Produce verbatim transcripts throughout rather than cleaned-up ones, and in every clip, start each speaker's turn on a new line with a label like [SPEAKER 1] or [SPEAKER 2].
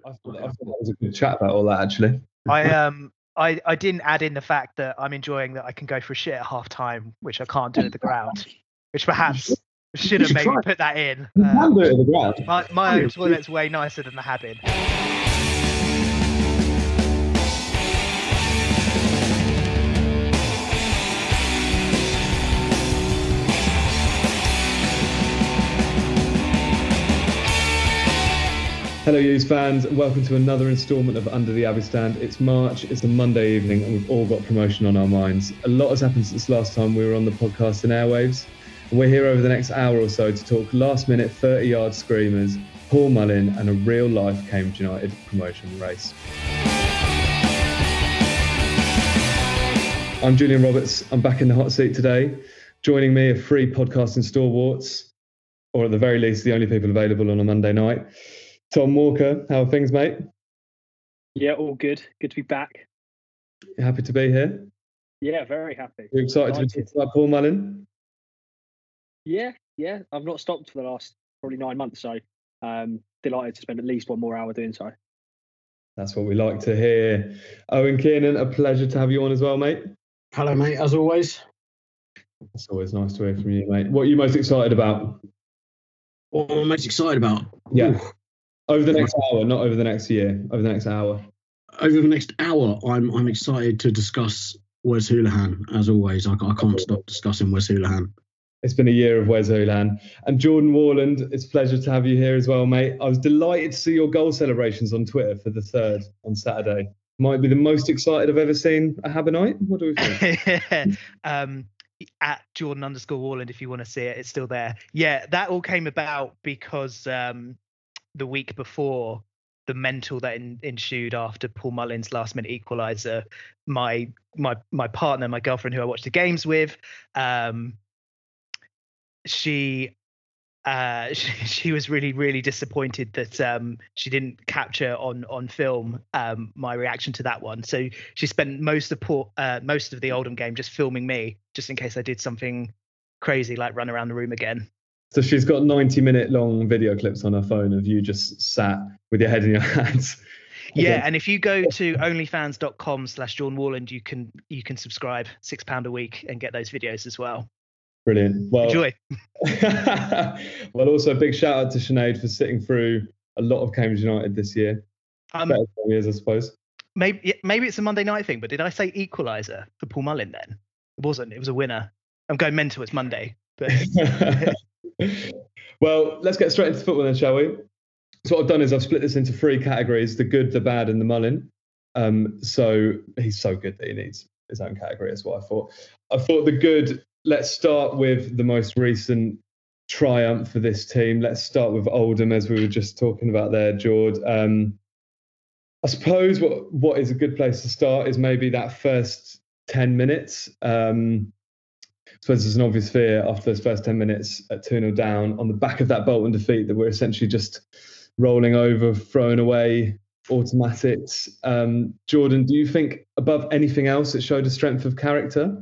[SPEAKER 1] I thought, I thought that was a good chat about all that, actually.
[SPEAKER 2] I um I, I didn't add in the fact that I'm enjoying that I can go for a shit at half time, which I can't do at the ground, which perhaps should have maybe put that in.
[SPEAKER 1] You can do it at the ground.
[SPEAKER 2] My, my own toilet's way nicer than the Habin.
[SPEAKER 1] Hello, U's fans. Welcome to another instalment of Under the Abbey Stand. It's March, it's a Monday evening, and we've all got promotion on our minds. A lot has happened since last time we were on the podcast in airwaves. And we're here over the next hour or so to talk last-minute thirty-yard screamers, Paul Mullin, and a real-life Cambridge United promotion race. I'm Julian Roberts. I'm back in the hot seat today. Joining me are three podcasting stalwarts, or at the very least, the only people available on a Monday night. Tom Walker, how are things, mate?
[SPEAKER 3] Yeah, all good. Good to be back.
[SPEAKER 1] You happy to be here?
[SPEAKER 3] Yeah, very happy.
[SPEAKER 1] You excited to be talking about Paul Mullin?
[SPEAKER 3] Yeah, yeah. I've not stopped for the last probably nine months, so um, delighted to spend at least one more hour doing so.
[SPEAKER 1] That's what we like to hear. Owen Kiernan, a pleasure to have you on as well, mate.
[SPEAKER 4] Hello, mate, as always.
[SPEAKER 1] It's always nice to hear from you, mate. What are you most excited about?
[SPEAKER 4] What am I most excited about?
[SPEAKER 1] Yeah.
[SPEAKER 4] Ooh.
[SPEAKER 1] Over the next hour, not over the next year. Over the next hour.
[SPEAKER 4] Over the next hour, I'm I'm excited to discuss Wes Hoolahan. As always, I, I can't stop discussing Wes Hoolahan.
[SPEAKER 1] It's been a year of Wes Hoolahan. And Jordan Warland, it's a pleasure to have you here as well, mate. I was delighted to see your goal celebrations on Twitter for the third on Saturday. Might be the most excited I've ever seen a Habinite. What do we think?
[SPEAKER 2] um, at Jordan underscore Warland, if you want to see it, it's still there. Yeah, that all came about because um, the week before, the mental that in, ensued after Paul Mullin's last minute equaliser, my my my partner, my girlfriend who I watched the games with, um, she uh, she, she was really really disappointed that um, she didn't capture on on film um, my reaction to that one. So she spent most of Paul, uh, most of the Oldham game just filming me, just in case I did something crazy like run around the room again.
[SPEAKER 1] So she's got ninety minute long video clips on her phone of you just sat with your head in your hands.
[SPEAKER 2] Yeah, and if you go to onlyfans.com slash Jordan Warland, you can you can subscribe six pound a week and get those videos as well.
[SPEAKER 1] Brilliant. Well,
[SPEAKER 2] enjoy.
[SPEAKER 1] Well, also a big shout out to Sinead for sitting through a lot of Cambridge United this year. Um, Better years, I suppose.
[SPEAKER 2] Maybe maybe it's a Monday night thing, but did I say equaliser for Paul Mullin then? It wasn't. It was a winner. I'm going mental. It's Monday, but.
[SPEAKER 1] Well, let's get straight into football then, shall we? So what I've done is I've split this into three categories: the good, the bad, and the Mullin. Um, so he's so good that he needs his own category. Is what I thought. I thought the good. Let's start with the most recent triumph for this team. Let's start with Oldham, as we were just talking about there, George. Um, I suppose what what is a good place to start is maybe that first ten minutes. Um, I suppose there's an obvious fear after those first ten minutes at two nil down on the back of that Bolton defeat that we're essentially just rolling over, throwing away automatics. Um, Jordan, do you think above anything else it showed a strength of character?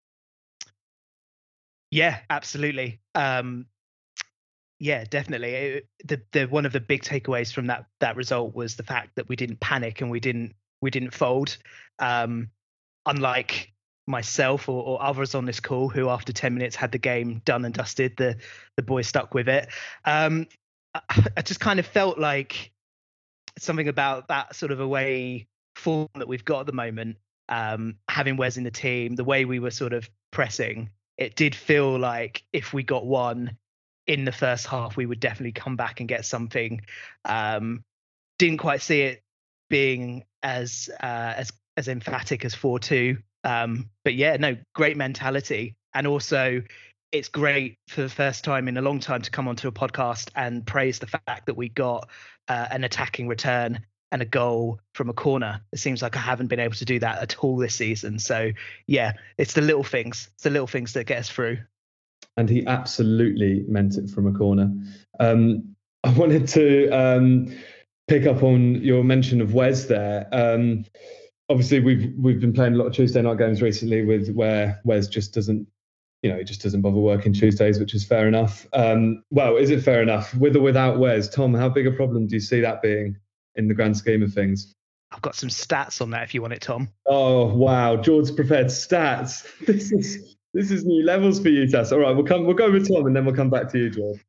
[SPEAKER 2] Yeah, absolutely. Um, yeah, definitely. It, the the one of the big takeaways from that that result was the fact that we didn't panic and we didn't we didn't fold. Um, unlike myself or, or others on this call who after ten minutes had the game done and dusted, the the boys stuck with it. um I, I just kind of felt like something about that sort of away form that we've got at the moment, um having Wes in the team, the way we were sort of pressing, it did feel like if we got one in the first half we would definitely come back and get something. Um didn't quite see it being as uh as as emphatic as four two. Um, but yeah, no, great mentality. And also it's great for the first time in a long time to come onto a podcast and praise the fact that we got uh, an attacking return and a goal from a corner. It seems like I haven't been able to do that at all this season. So yeah, it's the little things, it's the little things that get us through.
[SPEAKER 1] And he absolutely meant it from a corner. Um, I wanted to um, pick up on your mention of Wes there. Um, Obviously, we've we've been playing a lot of Tuesday night games recently, with where Wes just doesn't, you know, he just doesn't bother working Tuesdays, which is fair enough. Um, well, is it fair enough with or without Wes? Tom, how big a problem do you see that being in the grand scheme of things.
[SPEAKER 2] I've got some stats on that if you want it, Tom.
[SPEAKER 1] Oh wow, George's prepared stats. This is this is new levels for you, Tass. All right, we'll come. We'll go with Tom, and then we'll come back to you, George.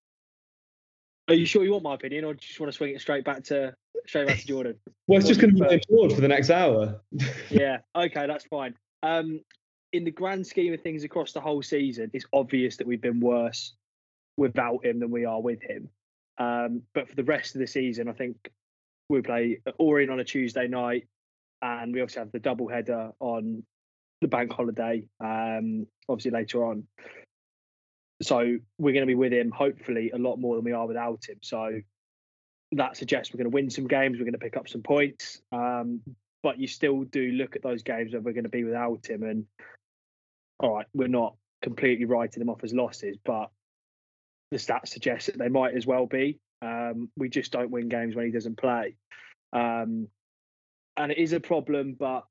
[SPEAKER 3] Are you sure you want my opinion, or do you just want to swing it straight back to straight back to Jordan?
[SPEAKER 1] Well, it's just going to be George for the next hour.
[SPEAKER 3] Yeah. Okay, that's fine. Um, in the grand scheme of things across the whole season, it's obvious that we've been worse without him than we are with him. Um, but for the rest of the season, I think we play Orient on a Tuesday night, and we obviously have the double header on the bank holiday, um, obviously later on. So we're going to be with him, hopefully, a lot more than we are without him. So that suggests we're going to win some games, we're going to pick up some points. Um, but you still do look at those games where we're going to be without him, and all right, we're not completely writing them off as losses, but the stats suggest that they might as well be. Um, we just don't win games when he doesn't play. Um, and it is a problem, but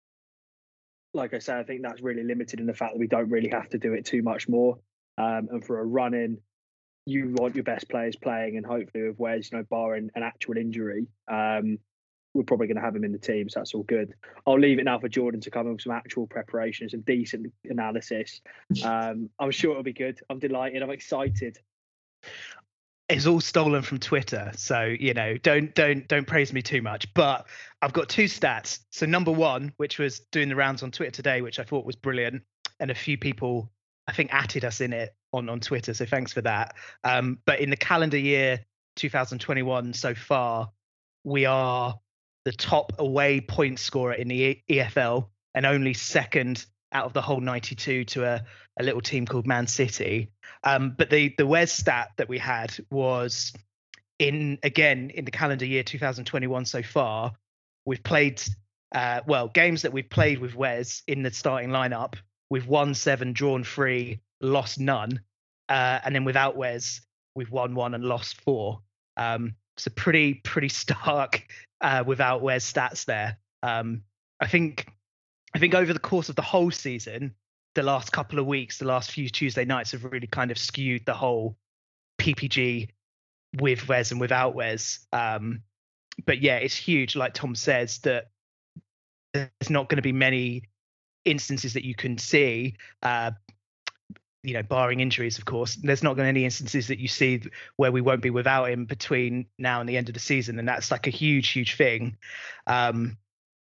[SPEAKER 3] like I say, I think that's really limited in the fact that we don't really have to do it too much more. Um, and for a run-in, you want your best players playing, and hopefully with Wes, you know, barring an actual injury, um, we're probably going to have him in the team, so that's all good. I'll leave it now for Jordan to come in with some actual preparation, some decent analysis. Um, I'm sure it'll be good. I'm delighted. I'm excited.
[SPEAKER 2] It's all stolen from Twitter, so you know, don't don't don't praise me too much. But I've got two stats. So number one, which was doing the rounds on Twitter today, which I thought was brilliant, and a few people I think atted us in it on on Twitter, so thanks for that. Um, but in the calendar year two thousand twenty-one so far, we are the top away point scorer in the E F L, and only second out of the whole ninety-two to a, a little team called Man City. Um, but the the Wes stat that we had was in, again, in the calendar year two thousand twenty-one so far, we've played, uh, well, games that we've played with Wes in the starting lineup, we've won seven, drawn three, lost none. Uh, and then without Wes, we've won one and lost four. Um, so pretty, pretty stark uh, without Wes stats there. Um, I think I think over the course of the whole season, the last couple of weeks, the last few Tuesday nights have really kind of skewed the whole P P G with Wes and without Wes. Um, but yeah, it's huge, like Tom says, that there's not going to be many instances that you can see, uh, you know, barring injuries, of course. There's not going to be any instances that you see where we won't be without him between now and the end of the season. And that's like a huge, huge thing. Um,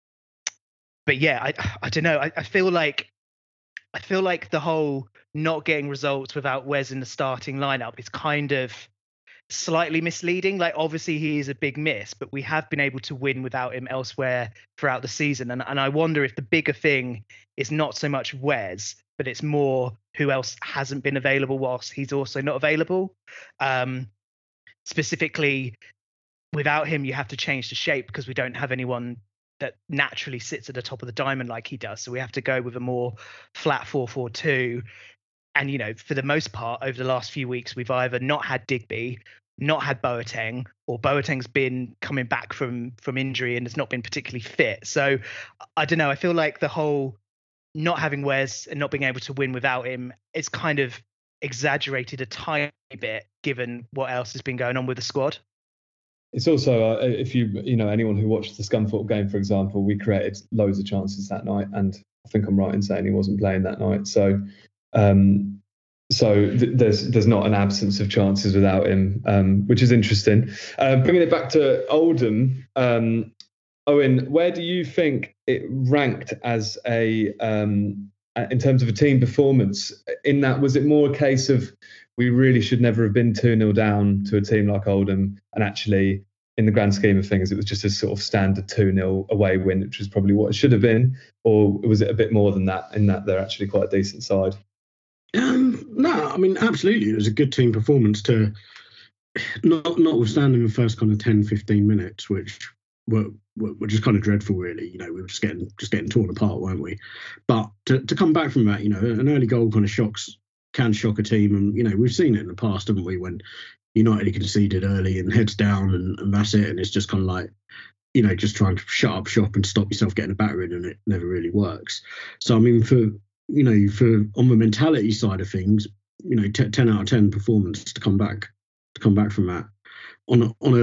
[SPEAKER 2] but yeah, I, I don't know. I, I feel like I feel like the whole not getting results without Wes in the starting lineup is kind of slightly misleading. Like, obviously he is a big miss, but we have been able to win without him elsewhere throughout the season. And, and I wonder if the bigger thing is not so much Wes, but it's more who else hasn't been available whilst he's also not available. Um, specifically, without him, you have to change the shape because we don't have anyone that naturally sits at the top of the diamond like he does. So we have to go with a more flat four four two. And, you know, for the most part, over the last few weeks, we've either not had Digby, not had Boateng, or Boateng's been coming back from from injury and has not been particularly fit. So I don't know. I feel like the whole not having Wes and not being able to win without him is kind of exaggerated a tiny bit, given what else has been going on with the squad.
[SPEAKER 1] It's also, uh, if you you know anyone who watched the Scunthorpe game, for example, we created loads of chances that night, and I think I'm right in saying he wasn't playing that night. So, um, so th- there's there's not an absence of chances without him, um, which is interesting. Uh, bringing it back to Oldham, um, Owen, where do you think it ranked as a um, in terms of a team performance? In that, was it more a case of we really should never have been two nil down to a team like Oldham, and actually, in the grand scheme of things, it was just a sort of standard two nil away win, which was probably what it should have been? Or was it a bit more than that, in that they're actually quite a decent side?
[SPEAKER 4] Um, no, I mean, absolutely. It was a good team performance, to not notwithstanding the first kind of ten, fifteen minutes, which were, were, were just kind of dreadful, really. You know, we were just getting just getting torn apart, weren't we? But to, to come back from that, you know, an early goal kind of shocks can shock a team, and you know, we've seen it in the past, haven't we, when United conceded early and heads down, and, and that's it, and it's just kind of like, you know, just trying to shut up shop and stop yourself getting a battering, and it never really works. So I mean, for you know, for on the mentality side of things, you know, t- ten out of ten performance to come back to come back from that on a, on a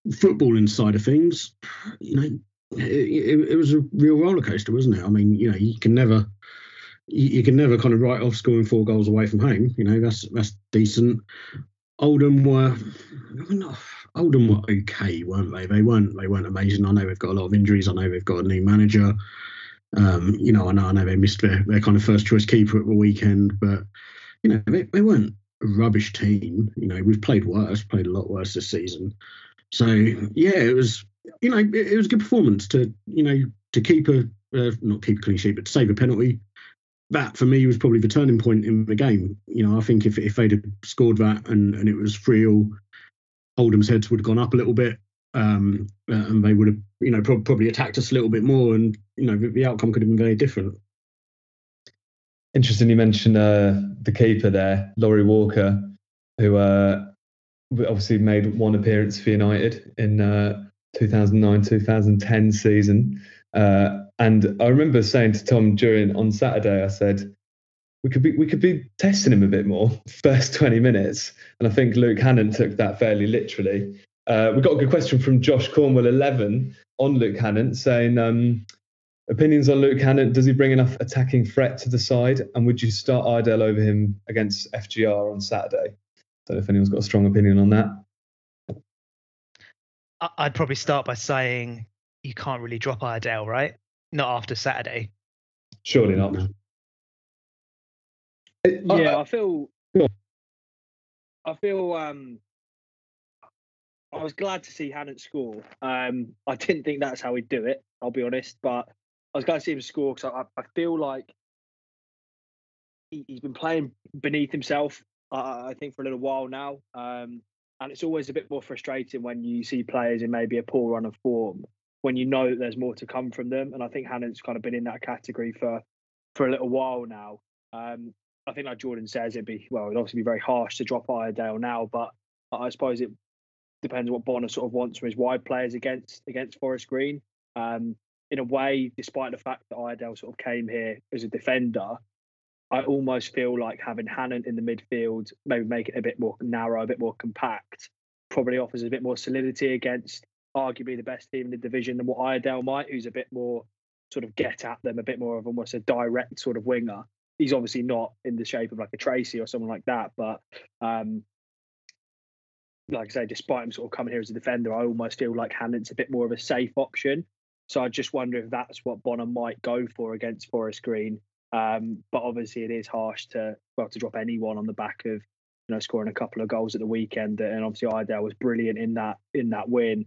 [SPEAKER 4] footballing side of things, you know, it, it, it was a real roller coaster, wasn't it? I mean, you know, you can never, you, you can never kind of write off scoring four goals away from home. You know, that's that's decent. Oldham were, I mean, Oldham were okay, weren't they? They weren't they weren't amazing. I know they've got a lot of injuries. I know they've got a new manager. Um, you know, I know I know they missed their, their kind of first choice keeper at the weekend, but you know, they, they weren't a rubbish team. You know, we've played worse, played a lot worse this season. So yeah, it was, you know, it, it was a good performance to, you know, to keep a uh, not keep a clean sheet, but to save a penalty. That for me was probably the turning point in the game. You know, I think if if they'd have scored that and, and it was three all, Oldham's heads would have gone up a little bit, um, uh, and they would have, you know, pro- probably attacked us a little bit more, and you know, the, the outcome could have been very different.
[SPEAKER 1] Interesting, you mentioned uh, the keeper there, Laurie Walker, who uh, obviously made one appearance for United in uh, two thousand nine two thousand ten season. Uh, and I remember saying to Tom during on Saturday, I said, we could be we could be testing him a bit more first twenty minutes. And I think Luke Hannon took that fairly literally. Uh, we got a good question from Josh Cornwell eleven on Luke Hannon saying, um, opinions on Luke Hannon, does he bring enough attacking threat to the side? And would you start Iredale over him against F G R on Saturday? Don't know if anyone's got a strong opinion on that.
[SPEAKER 2] I'd probably start by saying you can't really drop Iredale, right? Not after Saturday.
[SPEAKER 1] Surely not.
[SPEAKER 3] Yeah, I feel.
[SPEAKER 1] Go on.
[SPEAKER 3] I feel. Um, I was glad to see Hannon score. Um, I didn't think that's how he'd do it, I'll be honest, but I was glad to see him score because I, I feel like he, he's been playing beneath himself, uh, I think, for a little while now. Um, and it's always a bit more frustrating when you see players in maybe a poor run of form, when you know that there's more to come from them. And I think Hannon's kind of been in that category for, for a little while now. Um, I think, like Jordan says, it'd be, well, it'd obviously be very harsh to drop Iredale now, but I suppose it depends on what Bonner sort of wants from his wide players against against Forest Green. Um, in a way, despite the fact that Iredale sort of came here as a defender, I almost feel like having Hannon in the midfield, maybe make it a bit more narrow, a bit more compact, probably offers a bit more solidity against arguably the best team in the division than what Iredale might, who's a bit more sort of get at them, a bit more of almost a direct sort of winger. He's obviously not in the shape of like a Tracy or someone like that, but um, like I say, despite him sort of coming here as a defender, I almost feel like Hannon's a bit more of a safe option. So I just wonder if that's what Bonner might go for against Forest Green. Um, but obviously, it is harsh to well to drop anyone on the back of you know scoring a couple of goals at the weekend, and obviously Iredale was brilliant in that in that win.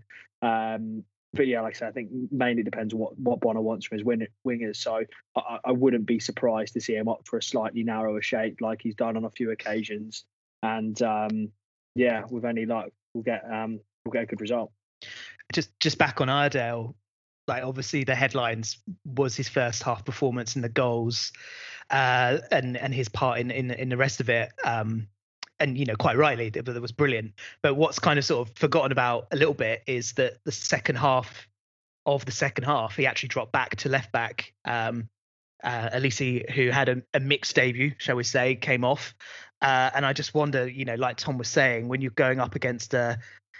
[SPEAKER 3] Um, but yeah, like I said, I think mainly depends on what, what Bonner wants from his win, wingers. So I, I wouldn't be surprised to see him up for a slightly narrower shape, like he's done on a few occasions. And um, yeah, with any luck, we'll get um, we'll get a good result.
[SPEAKER 2] Just just back on Iredale. Like obviously the headlines was his first half performance and the goals, uh, and and his part in in, in the rest of it. Um, and you know, quite rightly, that was brilliant. But what's kind of sort of forgotten about a little bit is that the second half of the second half, he actually dropped back to left back. Um, uh, Elise, who had a, a mixed debut, shall we say, came off. Uh, and I just wonder, you know, like Tom was saying, when you're going up against a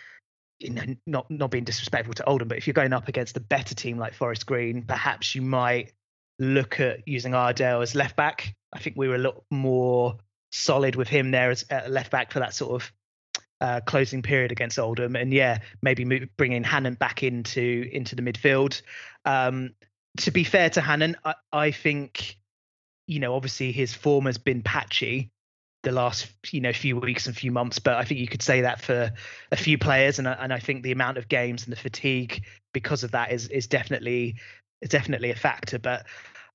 [SPEAKER 2] You know, not not being disrespectful to Oldham, but if you're going up against a better team like Forest Green, perhaps you might look at using Iredale as left back. I think we were a lot more solid with him there as uh, left back for that sort of uh, closing period against Oldham, and yeah, maybe move, bringing Hannon back into into the midfield. Um, to be fair to Hannon, I, I think you know obviously his form has been patchy the last you know few weeks and few months, but I think you could say that for a few players, and and I think the amount of games and the fatigue because of that is is definitely is definitely a factor. But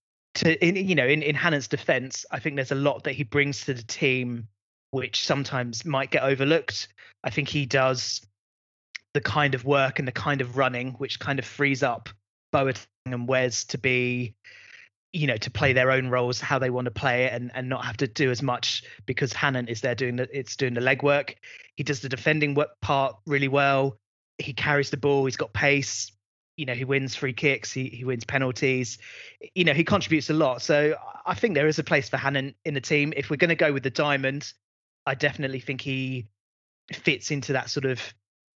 [SPEAKER 2] to in you know in in Hannon's defence, I think there's a lot that he brings to the team which sometimes might get overlooked. I think he does the kind of work and the kind of running which kind of frees up Boateng and Wes to be you know, to play their own roles, how they want to play it, and, and not have to do as much because Hannon is there doing the it's doing the legwork. He does the defending work part really well. He carries the ball. He's got pace. You know, he wins free kicks. He he wins penalties. You know, he contributes a lot. So I think there is a place for Hannon in the team. If we're going to go with the diamond, I definitely think he fits into that sort of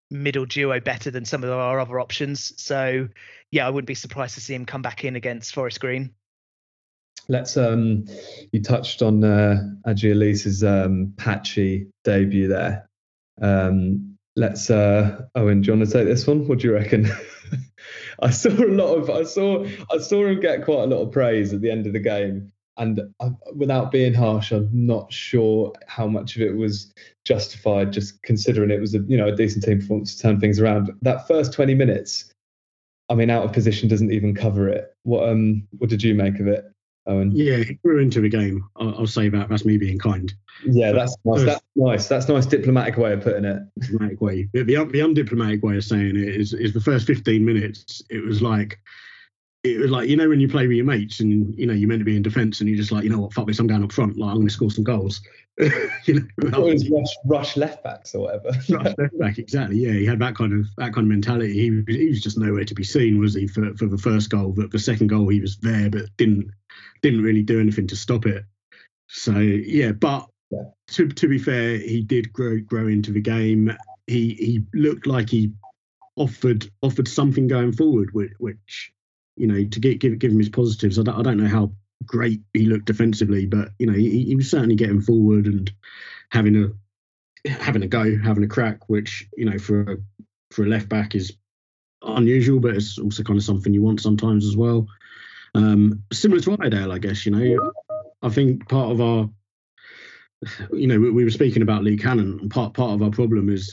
[SPEAKER 2] middle duo better than some of our other options. So yeah, I wouldn't be surprised to see him come back in against Forest Green.
[SPEAKER 1] Let's um you touched on uh Adji Elise's um patchy debut there. Um let's uh Owen, do you want to take this one? What do you reckon? I saw a lot of I saw I saw him get quite a lot of praise at the end of the game, and I, without being harsh, I'm not sure how much of it was justified, just considering it was a you know a decent team performance to turn things around. That first twenty minutes, I mean, out of position doesn't even cover it. What um what did you make of it, Owen?
[SPEAKER 4] Yeah, he grew into the game. I'll, I'll say that. That's me being kind.
[SPEAKER 1] Yeah, that's nice. That's nice. That's a nice diplomatic way of putting it.
[SPEAKER 4] Diplomatic way. The, the, the undiplomatic way of saying it is, is the first fifteen minutes. It was like, it was like you know when you play with your mates and you know you're meant to be in defence and you're just like, you know what, fuck this, I'm going up front. Like I'm going to score some goals. you know,
[SPEAKER 1] it was rush, rush left backs or whatever.
[SPEAKER 4] Rush left back, exactly. Yeah, he had that kind of that kind of mentality. He was, he was just nowhere to be seen, was he? For for the first goal, but the second goal he was there, but didn't didn't really do anything to stop it. So yeah, but. Yeah. To to be fair, he did grow grow into the game. He he looked like he offered offered something going forward, which, which you know to give give give him his positives. I don't, I don't know how great he looked defensively, but you know he, he was certainly getting forward and having a having a go, having a crack, which you know for a, for a left back is unusual, but it's also kind of something you want sometimes as well. Um, similar to Iredale, I guess. You know, I think part of our You know, we, we were speaking about Lee Cannon, and part part of our problem is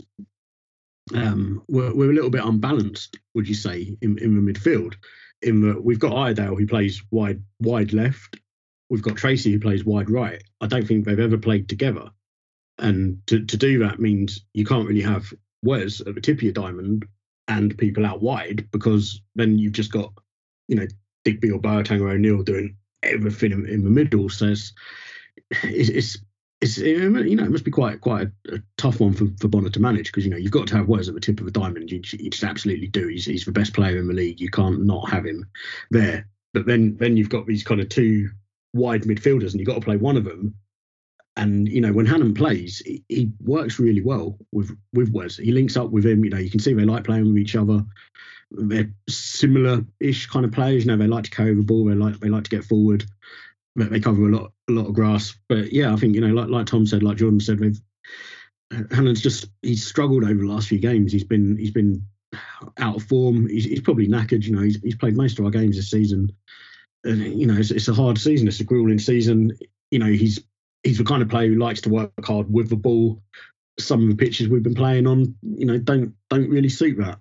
[SPEAKER 4] um, we're we're a little bit unbalanced. Would you say in, in the midfield? In that we've got Iredale who plays wide wide left, we've got Tracy who plays wide right. I don't think they've ever played together, and to to do that means you can't really have Wes at the tip of your diamond and people out wide, because then you've just got you know Digby or Boateng or O'Neill doing everything in, in the middle. So it's it's, it's It's you know it must be quite quite a, a tough one for, for Bonner to manage, because you know you've got to have Wes at the tip of the diamond. You, you just absolutely do. He's he's the best player in the league. You can't not have him there. But then then you've got these kind of two wide midfielders, and you've got to play one of them. And you know when Hannon plays, he, he works really well with with Wes. He links up with him. You know you can see they like playing with each other. They're similar-ish kind of players. You know they like to carry the ball. They like they like to get forward. They cover a lot, a lot of grass. But yeah, I think you know, like like Tom said, like Jordan said, they've Hannon's just he's struggled over the last few games. He's been he's been out of form. He's, he's probably knackered. You know, he's he's played most of our games this season. And you know, it's, it's a hard season. It's a grueling season. You know, he's he's the kind of player who likes to work hard with the ball. Some of the pitches we've been playing on, you know, don't don't really suit that.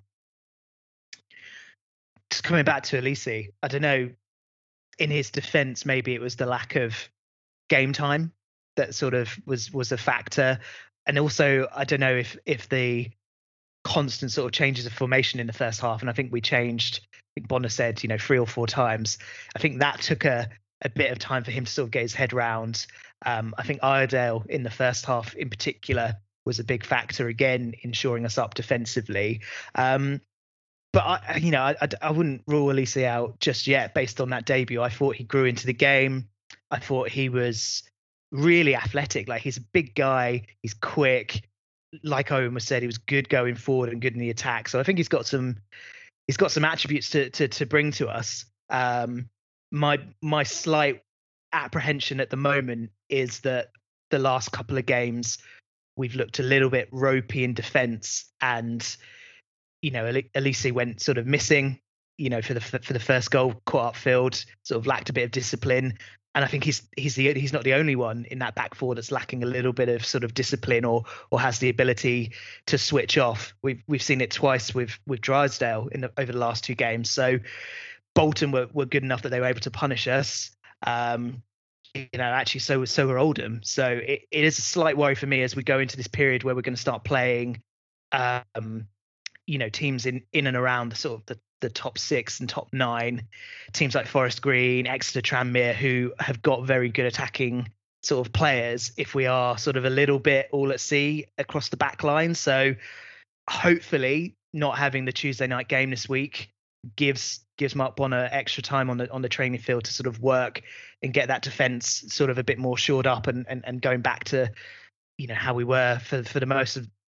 [SPEAKER 2] Just coming back to Elise, I don't know. In his defence, maybe it was the lack of game time that sort of was was a factor, and also I don't know if if the constant sort of changes of formation in the first half, and I think we changed. I think Bonner said you know three or four times. I think that took a a bit of time for him to sort of get his head round. Um, I think Iredale in the first half in particular was a big factor again in shoring us up defensively. Um, But I, you know, I, I wouldn't rule Elise out just yet based on that debut. I thought he grew into the game. I thought he was really athletic. Like he's a big guy. He's quick. Like Owen was said, he was good going forward and good in the attack. So I think he's got some, he's got some attributes to to, to bring to us. Um, my my slight apprehension at the moment is that the last couple of games we've looked a little bit ropey in defence, and you know, Elise went sort of missing, you know, for the for the first goal, caught upfield, sort of lacked a bit of discipline. And I think he's he's the he's not the only one in that back four that's lacking a little bit of sort of discipline or or has the ability to switch off. We've we've seen it twice with with Drysdale in the, over the last two games. So Bolton were, were good enough that they were able to punish us. Um, you know, actually, so so were Oldham. So it, it is a slight worry for me as we go into this period where we're going to start playing. Um, you know, teams in, in and around the sort of the, the top six and top nine, teams like Forest Green, Exeter, Tranmere, who have got very good attacking sort of players, if we are sort of a little bit all at sea across the back line. So hopefully not having the Tuesday night game this week gives gives Mark Bonner extra time on the on the training field to sort of work and get that defence sort of a bit more shored up and, and, and going back to, you know, how we were for, for the most of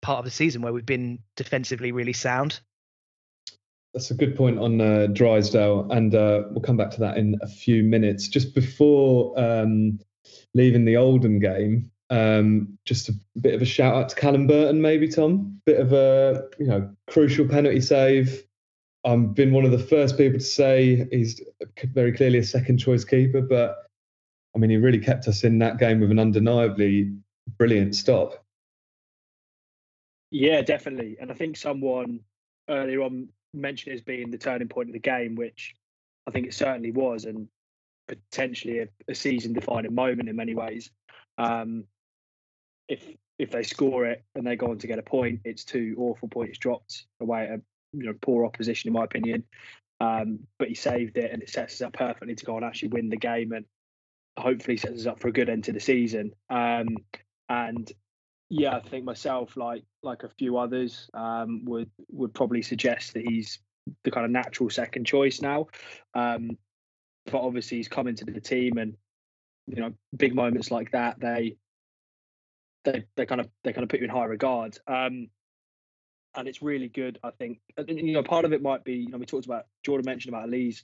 [SPEAKER 2] part of the season where we've been defensively really sound.
[SPEAKER 1] That's a good point on uh, Drysdale, and uh, we'll come back to that in a few minutes. Just before um, leaving the Oldham game, um, just a bit of a shout out to Callum Burton, maybe, Tom. Bit of a you know crucial penalty save. I've been one of the first people to say he's very clearly a second choice keeper, but I mean he really kept us in that game with an undeniably brilliant stop.
[SPEAKER 3] Yeah, definitely, and I think someone earlier on mentioned it as being the turning point of the game, which I think it certainly was, and potentially a, a season-defining moment in many ways. Um, if if they score it and they go on to get a point, it's two awful points dropped away at a you know poor opposition, in my opinion. Um, but he saved it, and it sets us up perfectly to go and actually win the game, and hopefully sets us up for a good end to the season. Um, and yeah, I think myself, like like a few others, um, would would probably suggest that he's the kind of natural second choice now. Um, but obviously, he's come into the team, and you know, big moments like that, they they they kind of they kind of put you in high regard. Um, and it's really good, I think. You know, part of it might be, you know, we talked about Jordan mentioned about Elise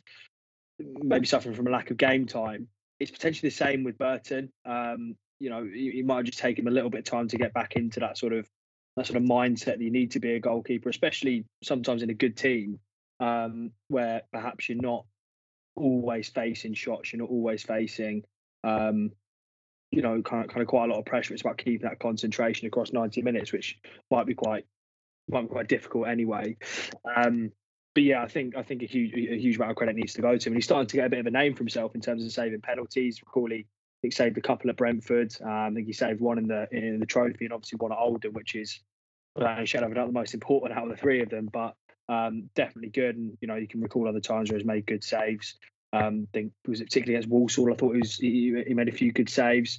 [SPEAKER 3] maybe suffering from a lack of game time. It's potentially the same with Burton. Um, you know, it might just take him a little bit of time to get back into that sort of that sort of mindset that you need to be a goalkeeper, especially sometimes in a good team, um, where perhaps you're not always facing shots, you're not always facing, um, you know, kind of kind of quite a lot of pressure. It's about keeping that concentration across ninety minutes, which might be quite might be quite difficult anyway. Um, But yeah, I think I think a huge a huge amount of credit needs to go to him. And he's starting to get a bit of a name for himself in terms of saving penalties. Recall he, he saved a couple at Brentford. Um, I think he saved one in the in the trophy, and obviously one at Oldham, which is without any shadow of a doubt the most important out of the three of them. But um, definitely good. And you know, you can recall other times where he's made good saves. Um, I think was it particularly against Walsall? I thought he was he, he made a few good saves.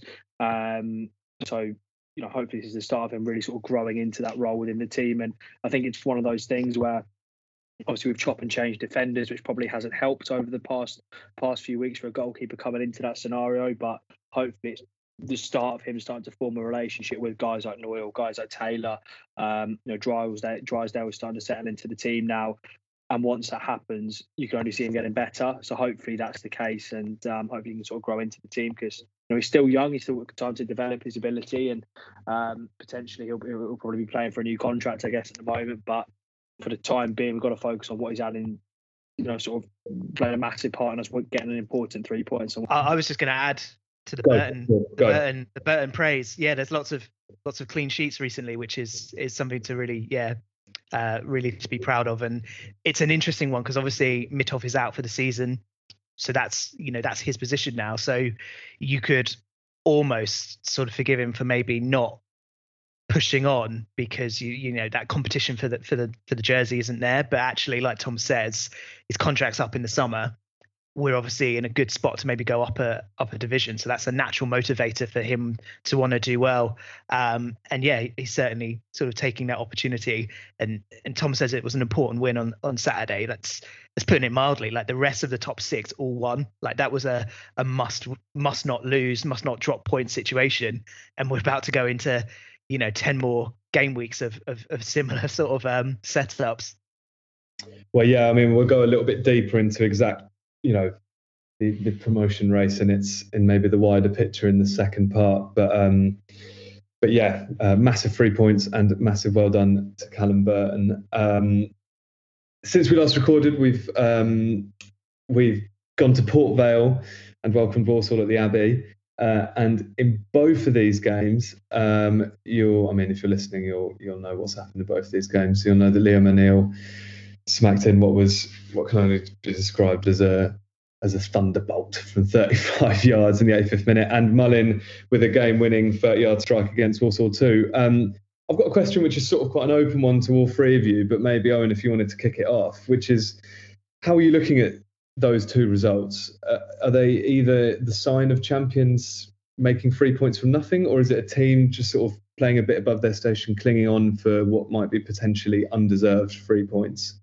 [SPEAKER 3] Um, so you know, hopefully this is the start of him really sort of growing into that role within the team. And I think it's one of those things where, obviously, we've chop and change defenders, which probably hasn't helped over the past past few weeks for a goalkeeper coming into that scenario. But hopefully, it's the start of him starting to form a relationship with guys like Noyle, guys like Taylor. Um, you know, Drysdale, Drysdale is starting to settle into the team now. And once that happens, you can only see him getting better. So hopefully that's the case, and um, hopefully he can sort of grow into the team because you know he's still young. He's still got time to develop his ability, and um, potentially he'll, he'll probably be playing for a new contract, I guess, at the moment. But for the time being, we've got to focus on what he's adding, you know, sort of playing a massive part in us getting an important three points.
[SPEAKER 2] I, I was just going to add to the
[SPEAKER 1] Go,
[SPEAKER 2] Burton,
[SPEAKER 1] go,
[SPEAKER 2] the
[SPEAKER 1] go.
[SPEAKER 2] Burton, the Burton praise. Yeah, there's lots of lots of clean sheets recently, which is is something to really, yeah, uh, really to be proud of. And it's an interesting one because obviously Mitov is out for the season, so that's you know that's his position now. So you could almost sort of forgive him for maybe not pushing on because you you know that competition for the for the for the jersey isn't there. But actually, like Tom says, his contract's up in the summer. We're obviously in a good spot to maybe go up a up a division, so that's a natural motivator for him to want to do well. Um, and yeah, he's certainly sort of taking that opportunity. And and Tom says it was an important win on on Saturday. That's that's putting it mildly. Like the rest of the top six all won. Like that was a a must must not lose, must not drop point situation. And we're about to go into you know ten more game weeks of of, of similar sort of um, setups.
[SPEAKER 1] Well, yeah, I mean we'll go a little bit deeper into exact. you know, the, the promotion race and it's in maybe the wider picture in the second part. But um, but yeah, uh, massive three points and massive well done to Callum Burton. Um, since we last recorded, we've um, we've gone to Port Vale and welcomed Walsall at the Abbey. Uh, and in both of these games, um, you'll, I mean, if you're listening, you'll you'll know what's happened in both of these games. You'll know that Liam O'Neill smacked in what was what can only be described as a as a thunderbolt from thirty-five yards in the eighty-fifth minute, and Mullin with a game-winning thirty-yard strike against Walsall too. Um, I've got a question which is sort of quite an open one to all three of you, but maybe Owen, if you wanted to kick it off, which is how are you looking at those two results? Uh, are they either the sign of champions making three points from nothing, or is it a team just sort of playing a bit above their station, clinging on for what might be potentially undeserved three points?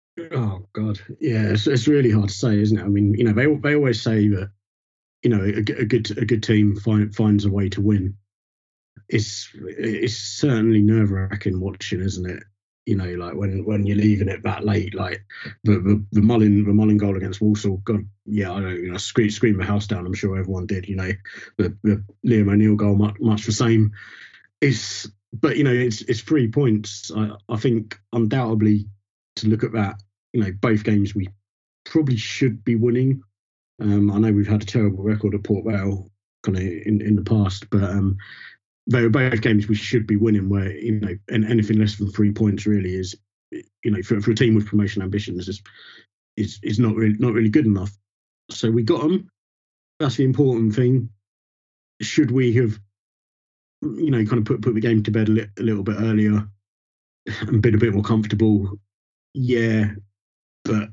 [SPEAKER 4] Oh God, yeah, it's, it's really hard to say, isn't it? I mean, you know, they they always say that, you know, a, a good a good team find, finds a way to win. it's it's certainly nerve wracking watching, isn't it? You know, like when, when you're leaving it that late, like the the, the Mullin the Mullin goal against Walsall. God, yeah, I don't, you know, scream scream my house down. I'm sure everyone did. You know, the the Liam O'Neill goal, much, much the same. It's but you know, it's it's three points. I I think undoubtedly to look at that, you know, both games we probably should be winning. Um, I know we've had a terrible record at Port Vale kind of in in the past, but um. They were both games we should be winning. Where you know, and anything less than three points really is, you know, for, for a team with promotion ambitions is is is not really not really good enough. So we got them. That's the important thing. Should we have, you know, kind of put put the game to bed a, li- a little bit earlier and been a bit more comfortable? Yeah, but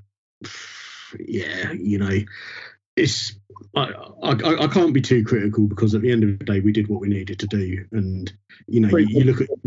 [SPEAKER 4] yeah, you know, it's. I, I I can't be too critical because at the end of the day we did what we needed to do, and you know you, you look at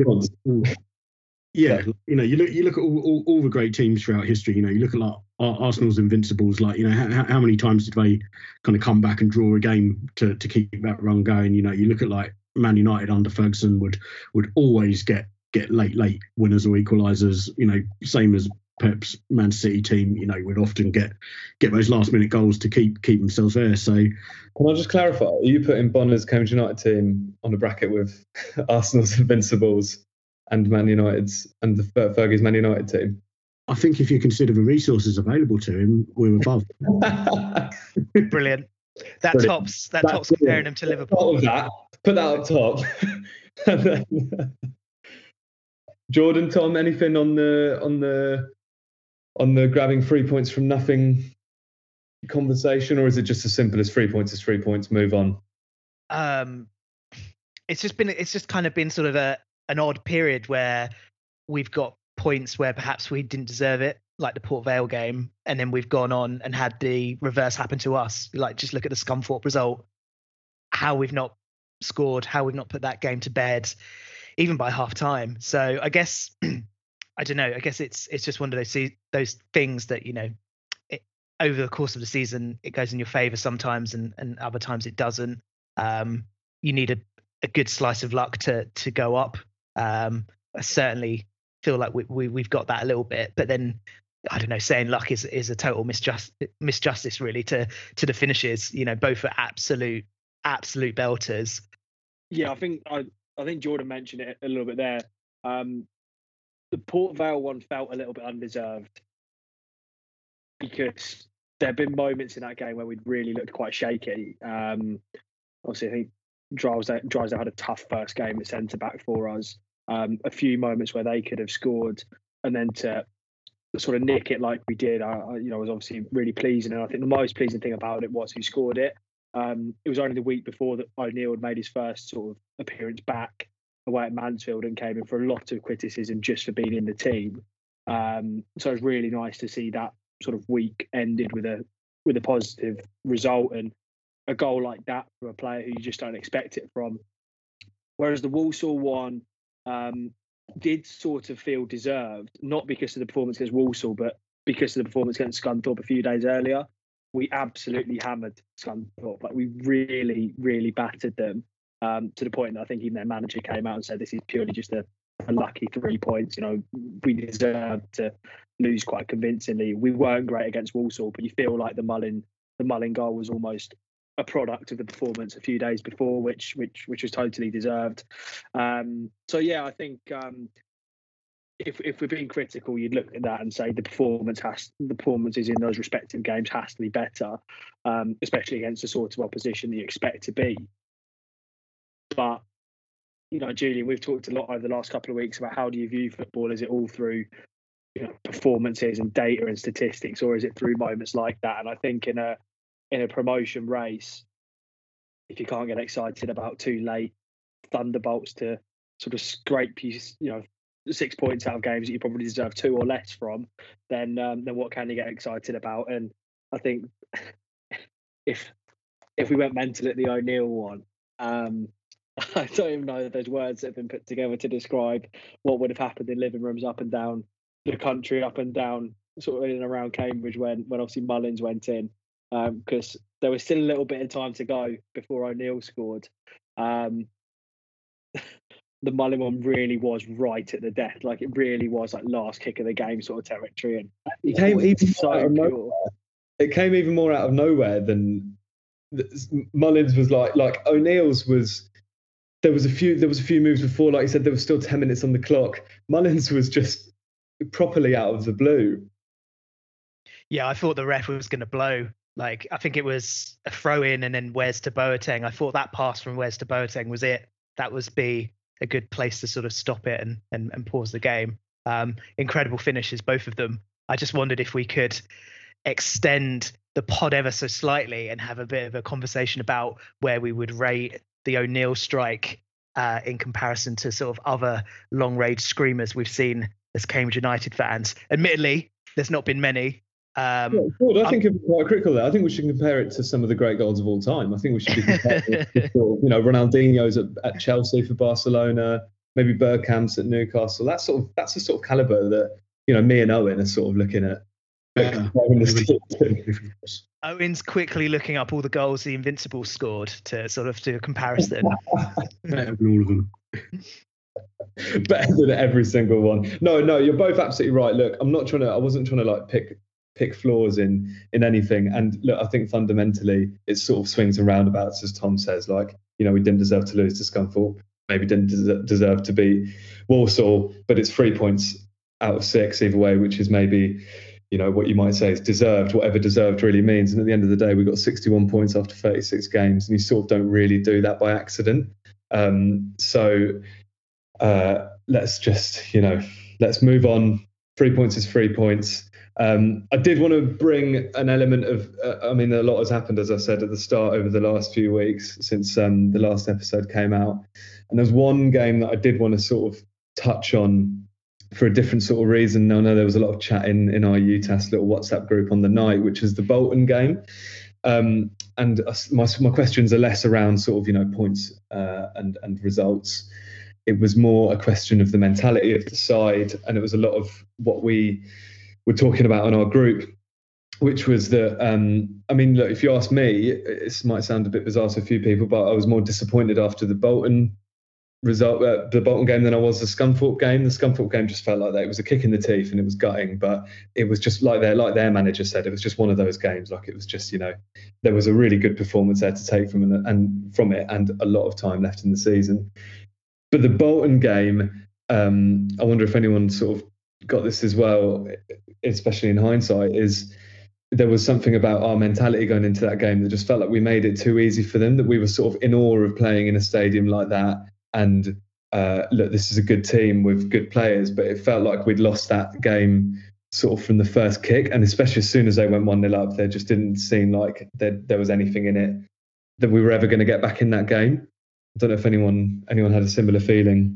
[SPEAKER 4] yeah you know you look you look at all, all, all the great teams throughout history. You know you look at like Arsenal's Invincibles, like you know how, how many times did they kind of come back and draw a game to, to keep that run going. You know you look at like Man United under Ferguson would would always get get late late winners or equalisers. You know same as Pep's Man City team, you know, would often get get those last minute goals to keep keep themselves there. So,
[SPEAKER 1] can I just clarify? Are you putting Bonner's Cambridge United team on a bracket with Arsenal's Invincibles and Man United's and the Fergie's Man United team?
[SPEAKER 4] I think if you consider the resources available to him, we're above.
[SPEAKER 2] Brilliant. That Brilliant. tops that That's tops comparing him to Liverpool.
[SPEAKER 1] That. Put that up top. then, Jordan, Tom, anything on the on the on the grabbing three points from nothing conversation, or is it just as simple as three points is three points, move on?
[SPEAKER 2] Um, it's just been, it's just kind of been sort of a an odd period where we've got points where perhaps we didn't deserve it, like the Port Vale game, and then we've gone on and had the reverse happen to us. Like just look at the Scunthorpe result, how we've not scored, how we've not put that game to bed, even by half time. So I guess. I don't know. I guess it's it's just one of those those things that, you know, it, over the course of the season, it goes in your favour sometimes, and, and other times it doesn't. Um, you need a, a good slice of luck to to go up. Um, I certainly feel like we, we we've got that a little bit, but then I don't know. Saying luck is is a total misjust misjustice really to to the finishes. You know, both are absolute absolute belters.
[SPEAKER 3] Yeah, I think I I think Jordan mentioned it a little bit there. Um, The Port Vale one felt a little bit undeserved because there have been moments in that game where we'd really looked quite shaky. Um, obviously, I think Drysdale, Drysdale had a tough first game at centre back for us. Um, a few moments where they could have scored, and then to sort of nick it like we did, I, I you know, was obviously really pleasing. And I think the most pleasing thing about it was who scored it. Um, it was only the week before that O'Neill had made his first sort of appearance back away at Mansfield and came in for a lot of criticism just for being in the team. Um, so it was really nice to see that sort of week ended with a with a positive result and a goal like that from a player who you just don't expect it from. Whereas the Walsall one um, did sort of feel deserved, not because of the performance against Walsall, but because of the performance against Scunthorpe a few days earlier. We absolutely hammered Scunthorpe. Like we really, really battered them. Um, to the point that I think even their manager came out and said this is purely just a, a lucky three points. You know, we deserved to lose quite convincingly. We weren't great against Walsall, but you feel like the Mullin the Mullin goal was almost a product of the performance a few days before, which which which was totally deserved. Um, so yeah, I think um, if if we're being critical, you'd look at that and say the performance has the performances in those respective games has to be better, um, especially against the sort of opposition that you expect to be. But, you know, Julian, we've talked a lot over the last couple of weeks about how do you view football? Is it all through, you know, performances and data and statistics, or is it through moments like that? And I think in a in a promotion race, if you can't get excited about two late thunderbolts to sort of scrape you, you know, six points out of games that you probably deserve two or less from, then um, then what can you get excited about? And I think if if we went mental at the O'Neill one. Um, I don't even know if there's words that have been put together to describe what would have happened in living rooms up and down the country, up and down sort of in and around Cambridge when, when obviously Mullins went in, because um, there was still a little bit of time to go before O'Neill scored. Um, the Mullin one really was right at the death. Like it really was like last kick of the game sort of territory, and
[SPEAKER 1] it came even
[SPEAKER 3] so
[SPEAKER 1] out of
[SPEAKER 3] pure.
[SPEAKER 1] nowhere. It came even more out of nowhere than Mullins was like. Like O'Neill's was. There was a few. There was a few moves before. Like you said, there was still ten minutes on the clock. Mullins was just properly out of the blue.
[SPEAKER 2] Yeah, I thought the ref was going to blow. Like, I think it was a throw in and then Wes to Boateng. I thought that pass from Wes to Boateng was it. That was be a good place to sort of stop it and and, and pause the game. Um, incredible finishes, both of them. I just wondered if we could extend the pod ever so slightly and have a bit of a conversation about where we would rate the O'Neill strike uh, in comparison to sort of other long range screamers we've seen as Cambridge United fans. Admittedly, there's not been many. Um,
[SPEAKER 1] yeah, Ford, I think it's quite critical there. I think we should compare it to some of the great goals of all time. I think we should be comparing it to, sort of, you know, Ronaldinho's at, at Chelsea for Barcelona, maybe Bergkamp's at Newcastle. That's sort of that's the sort of caliber that, you know, me and Owen are sort of looking at.
[SPEAKER 4] Yeah.
[SPEAKER 2] Owen's quickly looking up all the goals the Invincibles scored to sort of do a comparison.
[SPEAKER 4] Better than all of them.
[SPEAKER 1] Better than every single one. No, no, you're both absolutely right. Look, I'm not trying to. I wasn't trying to like pick pick flaws in in anything. And look, I think fundamentally it sort of swings and roundabouts, as Tom says. Like, you know, we didn't deserve to lose to Scunthorpe. Maybe didn't des- deserve to beat Walsall, but it's three points out of six either way, which is maybe, you know, what you might say is deserved, whatever deserved really means. And at the end of the day, we got sixty-one points after thirty-six games, and you sort of don't really do that by accident. Um, so uh, let's just, you know, let's move on. Three points is three points. Um, I did want to bring an element of, uh, I mean, a lot has happened, as I said at the start, over the last few weeks since um, the last episode came out. And there's one game that I did want to sort of touch on for a different sort of reason. I know there was a lot of chat in, in our U T A S little WhatsApp group on the night, which is the Bolton game. Um, and my, my questions are less around sort of, you know, points uh, and, and results. It was more a question of the mentality of the side. And it was a lot of what we were talking about in our group, which was that, um, I mean, look, if you ask me, this might sound a bit bizarre to a few people, but I was more disappointed after the Bolton result, uh, the Bolton game, than I was the Scunthorpe game. The Scunthorpe game just felt like that. It was a kick in the teeth and it was gutting, but it was just like their, like their manager said, it was just one of those games. Like it was just, you know, there was a really good performance there to take from it and from it and a lot of time left in the season. But the Bolton game, um, I wonder if anyone sort of got this as well, especially in hindsight, is there was something about our mentality going into that game that just felt like we made it too easy for them, that we were sort of in awe of playing in a stadium like that. And uh, look, this is a good team with good players, but it felt like we'd lost that game sort of from the first kick. And especially as soon as they went one nil up, there just didn't seem like there, there was anything in it that we were ever going to get back in that game. I don't know if anyone anyone had a similar feeling.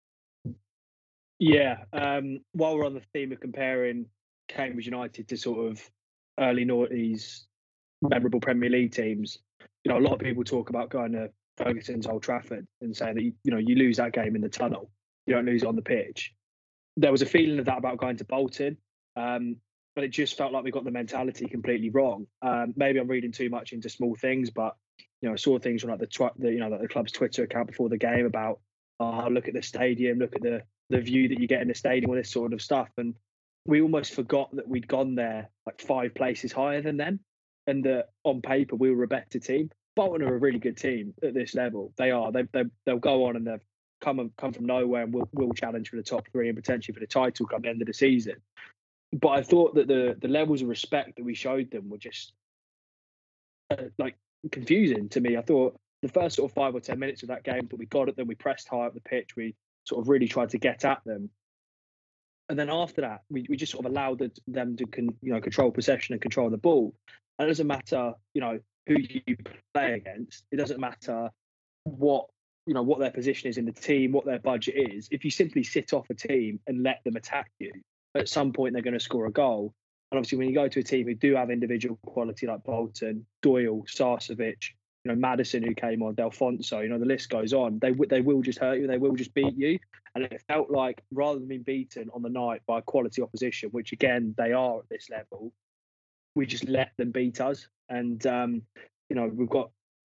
[SPEAKER 3] Yeah, um, while we're on the theme of comparing Cambridge United to sort of early noughties memorable Premier League teams, you know, a lot of people talk about going to Ferguson's Old Trafford and saying that, you, you know, you lose that game in the tunnel, you don't lose it on the pitch. There was a feeling of that about going to Bolton, um, but it just felt like we got the mentality completely wrong. Um, maybe I'm reading too much into small things, but, you know, I saw things from like the, tw- the you know, like the club's Twitter account before the game about, oh, look at the stadium, look at the the view that you get in the stadium, all this sort of stuff. And we almost forgot that we'd gone there like five places higher than them, and that on paper we were a better team. Bolton are a really good team at this level. They are. They, they, they'll go on and they've come come from nowhere and will, will challenge for the top three and potentially for the title come the end of the season. But I thought that the, the levels of respect that we showed them were just uh, like confusing to me. I thought the first sort of five or ten minutes of that game that we got at them, we pressed high up the pitch, we sort of really tried to get at them. And then after that, we, we just sort of allowed the, them to con, you know, control possession and control the ball. And it doesn't matter, you know, who you play against. It doesn't matter what, you know, what their position is in the team, what their budget is. If you simply sit off a team and let them attack you, at some point they're going to score a goal. And obviously, when you go to a team who do have individual quality like Bolton, Doyle, Sarcevic, you know, Madison who came on, Delfonso, you know, the list goes on. They they will just hurt you. They will just beat you. And it felt like rather than being beaten on the night by quality opposition, which again they are at this level, we just let them beat us. And um, you know, we've got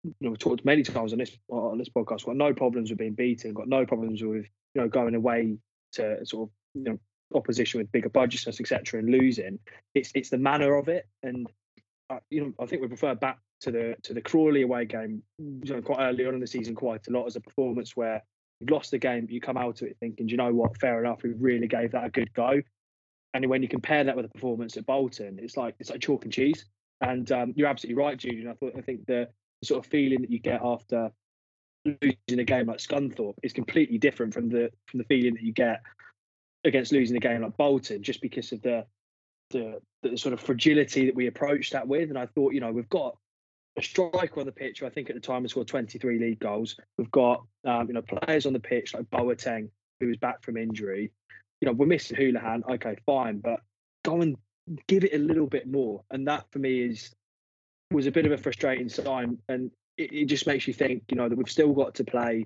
[SPEAKER 3] you know, we've talked many times on this on this podcast. Got no problems with being beaten. Got no problems with you know going away to sort of you know opposition with bigger budgets, et cetera, and losing. It's it's the manner of it, and uh, you know I think we prefer back to the to the Crawley away game you know, quite early on in the season quite a lot as a performance where you've lost the game, but you come out of it thinking, do you know what, fair enough, we really gave that a good go. And when you compare that with the performance at Bolton, it's like it's like chalk and cheese. And um, you're absolutely right, Julian. I thought I think the, the sort of feeling that you get after losing a game like Scunthorpe is completely different from the from the feeling that you get against losing a game like Bolton, just because of the the, the sort of fragility that we approached that with. And I thought, you know, we've got a striker on the pitch who I think at the time has scored twenty-three league goals. We've got um, you know players on the pitch like Boateng, who was back from injury. You know, we're missing Houlihan. Okay, fine, but go and give it a little bit more. And that for me is was a bit of a frustrating sign. And it, it just makes you think, you know, that we've still got to play,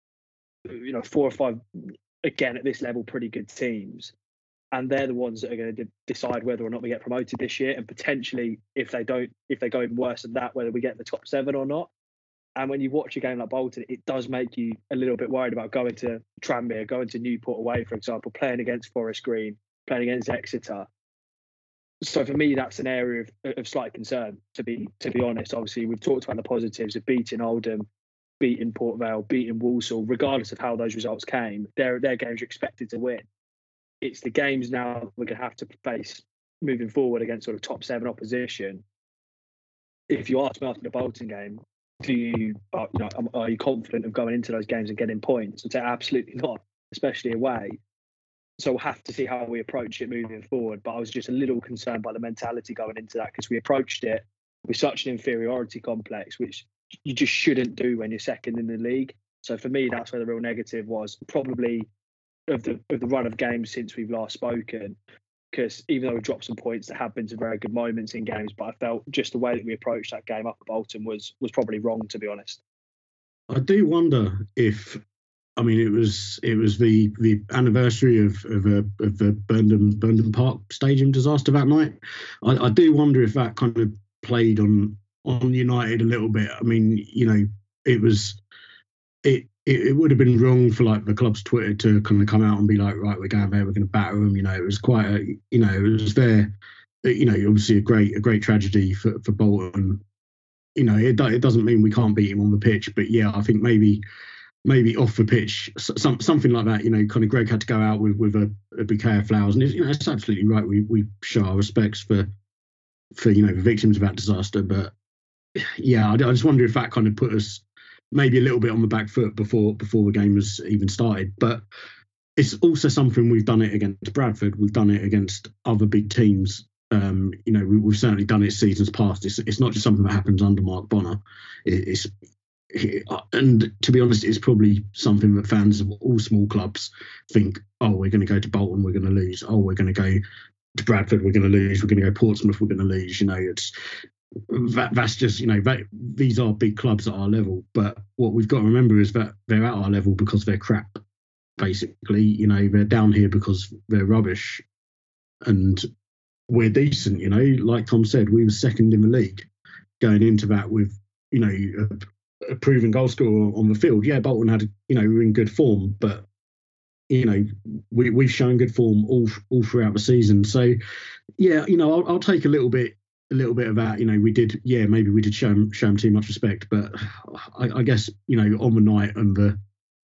[SPEAKER 3] you know, four or five again at this level, pretty good teams. And they're the ones that are going to de- decide whether or not we get promoted this year, and potentially, if they don't, if they go even worse than that, whether we get the top seven or not. And when you watch a game like Bolton, it does make you a little bit worried about going to Tranmere, going to Newport away, for example, playing against Forest Green, playing against Exeter. So for me, that's an area of, of slight concern. To be to be honest, obviously we've talked about the positives of beating Oldham, beating Port Vale, beating Walsall. Regardless of how those results came, they're they're games you're expected to win. It's the games now we're going to have to face moving forward against sort of top seven opposition. If you ask me after the Bolton game, do you, uh, you know, are you confident of going into those games and getting points? I'd say absolutely not, especially away. So we'll have to see how we approach it moving forward. But I was just a little concerned by the mentality going into that, because we approached it with such an inferiority complex, which you just shouldn't do when you're second in the league. So for me, that's where the real negative was, probably of the of the run of games since we've last spoken. Because even though we've dropped some points, there have been some very good moments in games, but I felt just the way that we approached that game up at Bolton was was probably wrong, to be honest.
[SPEAKER 4] I do wonder if, I mean, it was it was the the anniversary of of, a, of the Burnham Burnham Park Stadium disaster that night. I, I do wonder if that kind of played on on United a little bit. I mean, you know, it was it. It, it would have been wrong for like the club's Twitter to kind of come out and be like, right, we're going there, we're going to batter them. You know, it was quite a, you know, it was there, you know, obviously a great, a great tragedy for, for Bolton. You know, it, it doesn't mean we can't beat him on the pitch, but yeah, I think maybe, maybe off the pitch, some, something like that, you know, kind of Greg had to go out with, with a, a bouquet of flowers. And, it's, you know, it's absolutely right. We, we show our respects for, for, you know, the victims of that disaster. But yeah, I, I just wonder if that kind of put us maybe a little bit on the back foot before before the game was even started. But it's also something we've done it against Bradford. We've done it against other big teams. Um, you know, we, we've certainly done it seasons past. It's it's not just something that happens under Mark Bonner. It, it's it, and to be honest, it's probably something that fans of all small clubs think, oh, we're going to go to Bolton, we're going to lose. Oh, we're going to go to Bradford, we're going to lose. We're going to go Portsmouth, we're going to lose. You know, it's That, that's just, you know, that, these are big clubs at our level. But what we've got to remember is that they're at our level because they're crap, basically. You know, they're down here because they're rubbish. And we're decent, you know. Like Tom said, we were second in the league going into that with, you know, a, a proven goal scorer on the field. Yeah, Bolton had, you know, we were in good form, but, you know, we, we've shown good form all all throughout the season. So, yeah, you know, I'll, I'll take a little bit a little bit of that. You know, we did, yeah, maybe we did show him, show him too much respect, but I, I guess, you know, on the night and the,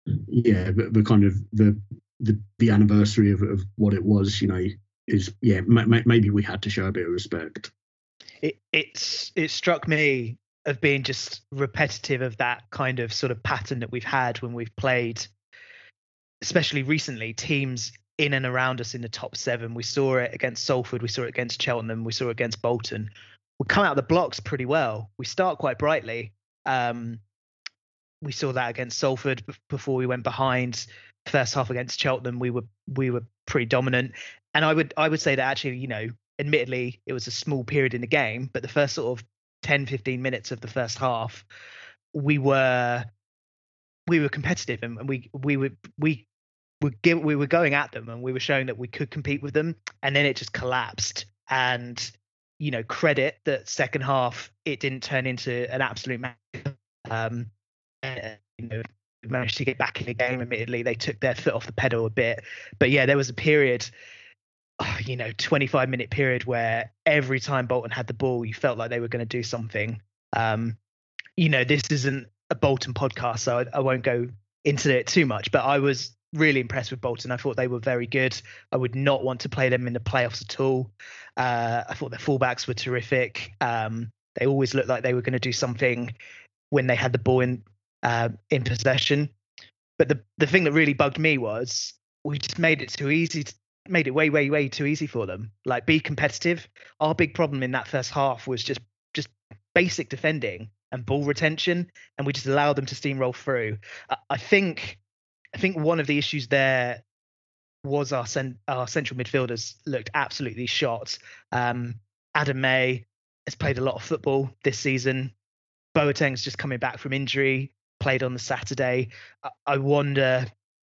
[SPEAKER 4] yeah, the, the kind of the, the, the anniversary of, of what it was, you know, is, yeah, m- maybe we had to show a bit of respect.
[SPEAKER 2] It, it's, it struck me of being just repetitive of that kind of sort of pattern that we've had when we've played, especially recently, teams in and around us in the top seven. We saw it against Salford, we saw it against Cheltenham, we saw it against Bolton. We come out of the blocks pretty well. We start quite brightly. Um, we saw that against Salford before we went behind. First half against Cheltenham, we were we were pretty dominant. And I would I would say that actually, you know, admittedly it was a small period in the game, but the first sort of ten, fifteen minutes of the first half, we were we were competitive, and we we were we We, give, we were going at them, and we were showing that we could compete with them, and then it just collapsed. And, you know, credit that second half it didn't turn into an absolute Um, and, you know, managed to get back in the game. Admittedly, they took their foot off the pedal a bit, but yeah, there was a period, oh, you know, twenty-five minute period where every time Bolton had the ball, you felt like they were going to do something. Um, you know, this isn't a Bolton podcast, so I, I won't go into it too much, but I was really impressed with Bolton. I thought they were very good. I would not want to play them in the playoffs at all. Uh, I thought their fullbacks were terrific. Um, they always looked like they were going to do something when they had the ball in uh, in possession. But the the thing that really bugged me was we just made it too easy, to, made it way, way, way too easy for them. Like, be competitive. Our big problem in that first half was just just basic defending and ball retention, and we just allowed them to steamroll through. I, I think I think one of the issues there was our cent- our central midfielders looked absolutely shot. Um, Adam May has played a lot of football this season. Boateng's just coming back from injury, played on the Saturday. I, I wonder,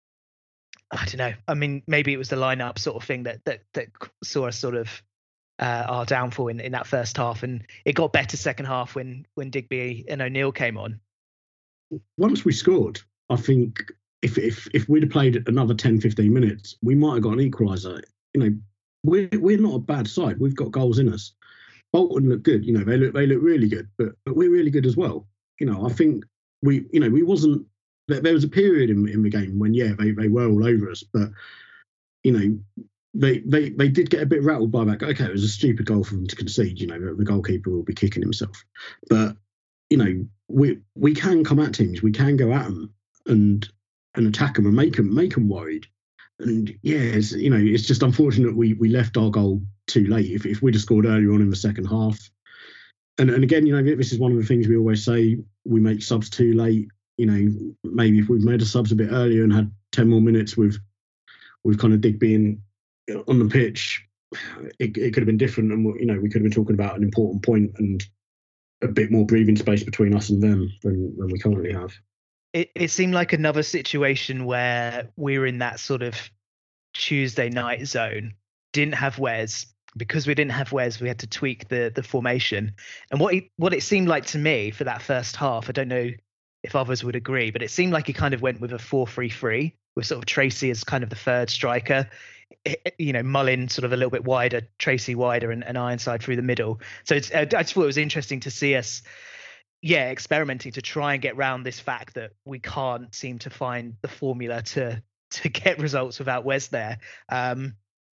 [SPEAKER 2] I don't know. I mean, maybe it was the lineup sort of thing that that that saw us sort of uh, our downfall in, in that first half, and it got better second half when when Digby and O'Neill came on.
[SPEAKER 4] Once we scored, I think if if if we'd have played another ten, fifteen minutes, we might have got an equaliser. You know, we're we're not a bad side. We've got goals in us. Bolton look good. You know, they look they look really good, but but we're really good as well. You know, I think we you know we wasn't. There was a period in in the game when yeah they they were all over us, but you know. They, they they did get a bit rattled by that. Okay, it was a stupid goal for them to concede. You know, the, the goalkeeper will be kicking himself. But you know, we we can come at teams. We can go at them and and attack them and make them make them worried. And yeah, it's, you know, it's just unfortunate we we left our goal too late. If if we'd have scored earlier on in the second half, and and again, you know, this is one of the things we always say: we make subs too late. You know, maybe if we'd made the subs a bit earlier and had ten more minutes with with kind of Digby and on the pitch, it, it could have been different, and you know we could have been talking about an important point and a bit more breathing space between us and them than, than we currently have.
[SPEAKER 2] It it seemed like another situation where we were in that sort of Tuesday night zone. Didn't have Wes. Because we didn't have Wes, we had to tweak the the formation. And what he, what it seemed like to me for that first half, I don't know if others would agree, but it seemed like he kind of went with a four three three with sort of Tracy as kind of the third striker. You know, Mullin sort of a little bit wider, Tracy wider, and, and Ironside through the middle. So it's, I just thought it was interesting to see us, yeah, experimenting to try and get round this fact that we can't seem to find the formula to to get results without Wes there. Um,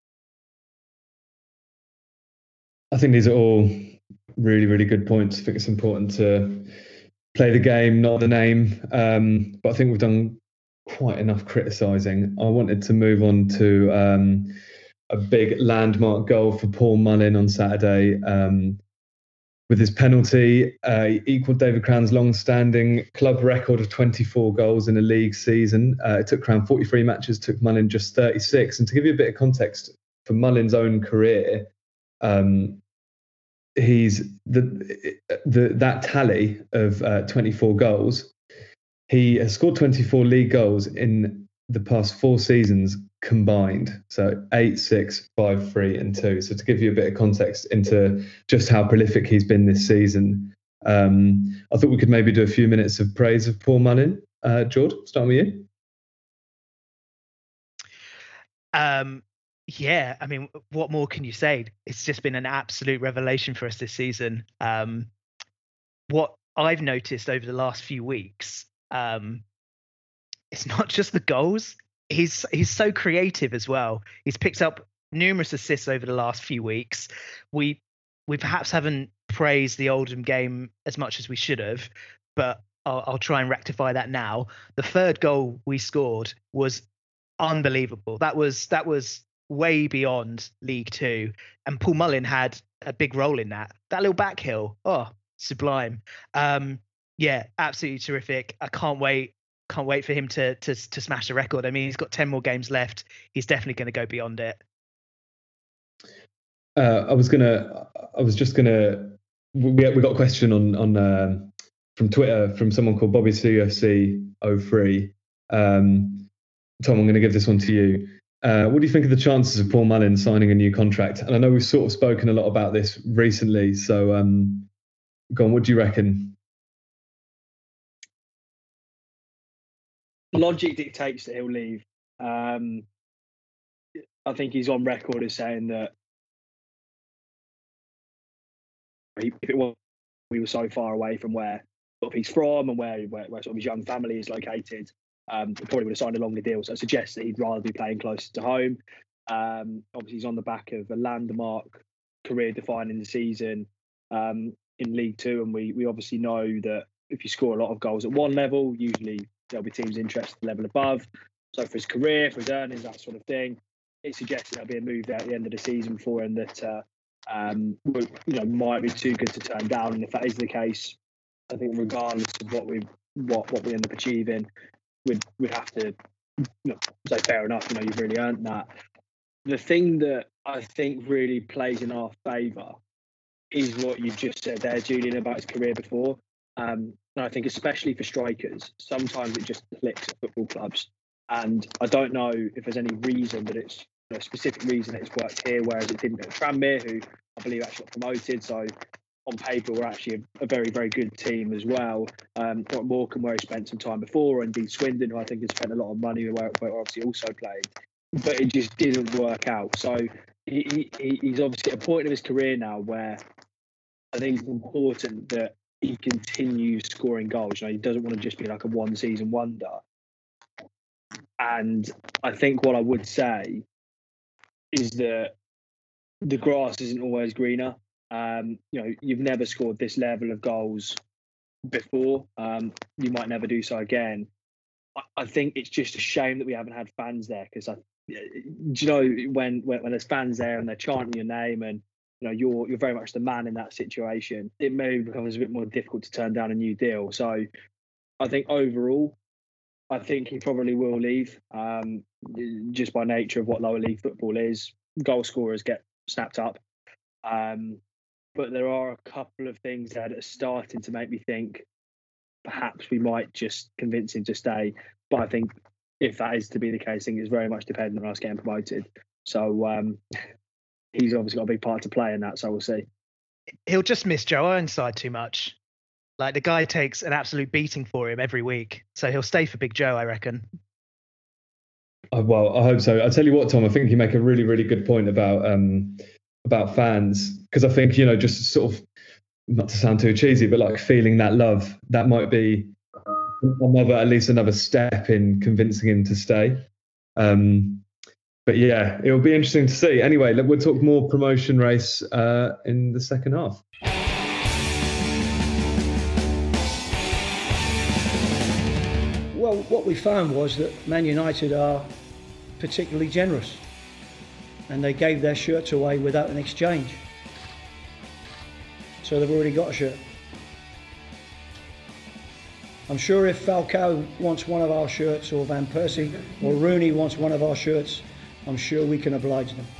[SPEAKER 1] I think these are all really, really good points. I think it's important to play the game, not the name. Um, but I think we've done quite enough criticising. I wanted to move on to um, a big landmark goal for Paul Mullin on Saturday. Um, with his penalty, uh, he equalled David Crown's long-standing club record of twenty-four goals in a league season. Uh, it took Crown forty-three matches, took Mullin just thirty-six. And to give you a bit of context for Mullin's own career, um, he's the, the that tally of uh, twenty-four goals. He has scored twenty-four league goals in the past four seasons combined. So eight, six, five, three, and two. So to give you a bit of context into just how prolific he's been this season, um, I thought we could maybe do a few minutes of praise of Paul Mullin. Uh, George, starting with you.
[SPEAKER 2] Um, yeah, I mean, what more can you say? It's just been an absolute revelation for us this season. Um, what I've noticed over the last few weeks, um, it's not just the goals. He's he's so creative as well. He's picked up numerous assists over the last few weeks. We we perhaps haven't praised the Oldham game as much as we should have, but I'll, I'll try and rectify that now. The third goal we scored was unbelievable. That was that was way beyond League Two, and Paul Mullin had a big role in that. That little back heel, oh, sublime. Um, yeah, absolutely terrific. I can't wait. Can't wait for him to to to smash the record. I mean, he's got ten more games left. He's definitely going to go beyond it.
[SPEAKER 1] Uh, I was gonna. I was just gonna. We we got a question on on um, from Twitter from someone called Bobby C F C oh three. Um, Tom, I'm going to give this one to you. Uh, what do you think of the chances of Paul Mullin signing a new contract? And I know we've sort of spoken a lot about this recently. So, um, go on. What do you reckon?
[SPEAKER 3] logic dictates that he'll leave. Um, I think he's on record as saying that if it was we were so far away from where sort of he's from and where, where, where sort of his young family is located, um, he probably would have signed a longer deal. So it suggests that he'd rather be playing closer to home. Um, obviously, he's on the back of a landmark career-defining season um, in League Two, and we we obviously know that if you score a lot of goals at one level, usually there'll be teams interested in the level above. So for his career, for his earnings, that sort of thing, it suggests there'll be a move there at the end of the season for him that uh, um, will, you know, might be too good to turn down. And if that is the case, I think regardless of what we what what we end up achieving, we'd we'd have to, you know, say fair enough. You know, you've really earned that. The thing that I think really plays in our favour is what you've just said there, Julian, about his career before. Um, and I think especially for strikers, sometimes it just clicks at football clubs. And I don't know if there's any reason that it's, you know, a specific reason that it's worked here, whereas it didn't at Tranmere, who I believe actually got promoted. So on paper, we're actually a, a very, very good team as well. Um, not Morecambe, where he spent some time before, and indeed Swindon, who I think has spent a lot of money, where, where obviously also played. But it just didn't work out. So he, he, he's obviously at a point in his career now where I think it's important that he continues scoring goals. You know, he doesn't want to just be like a one-season wonder. And I think what I would say is that the grass isn't always greener. Um, you know, you've never scored this level of goals before. Um, you might never do so again. I, I think it's just a shame that we haven't had fans there, because I, you know, when, when when there's fans there and they're chanting your name and, you know, you're you're very much the man in that situation, it maybe becomes a bit more difficult to turn down a new deal. So I think overall, I think he probably will leave, um, just by nature of what lower league football is. Goal scorers get snapped up. Um, but there are a couple of things there that are starting to make me think perhaps we might just convince him to stay. But I think if that is to be the case, I think it's very much dependent on us getting promoted. So um, he's obviously got a big part to play in that, so we'll see.
[SPEAKER 2] He'll just miss Joe Ironside too much. Like, the guy takes an absolute beating for him every week. So he'll stay for Big Joe, I reckon.
[SPEAKER 1] Oh, well, I hope so. I'll tell you what, Tom, I think you make a really, really good point about um, about fans. Because I think, you know, just sort of, not to sound too cheesy, but like feeling that love, that might be another, at least another step in convincing him to stay. Um, but yeah, it'll be interesting to see. Anyway, we'll talk more promotion race uh, in the second half.
[SPEAKER 5] Well, what we found was that Man United are particularly generous, and they gave their shirts away without an exchange. So they've already got a shirt. I'm sure if Falcao wants one of our shirts, or Van Persie, or Rooney wants one of our shirts, I'm sure we can oblige them.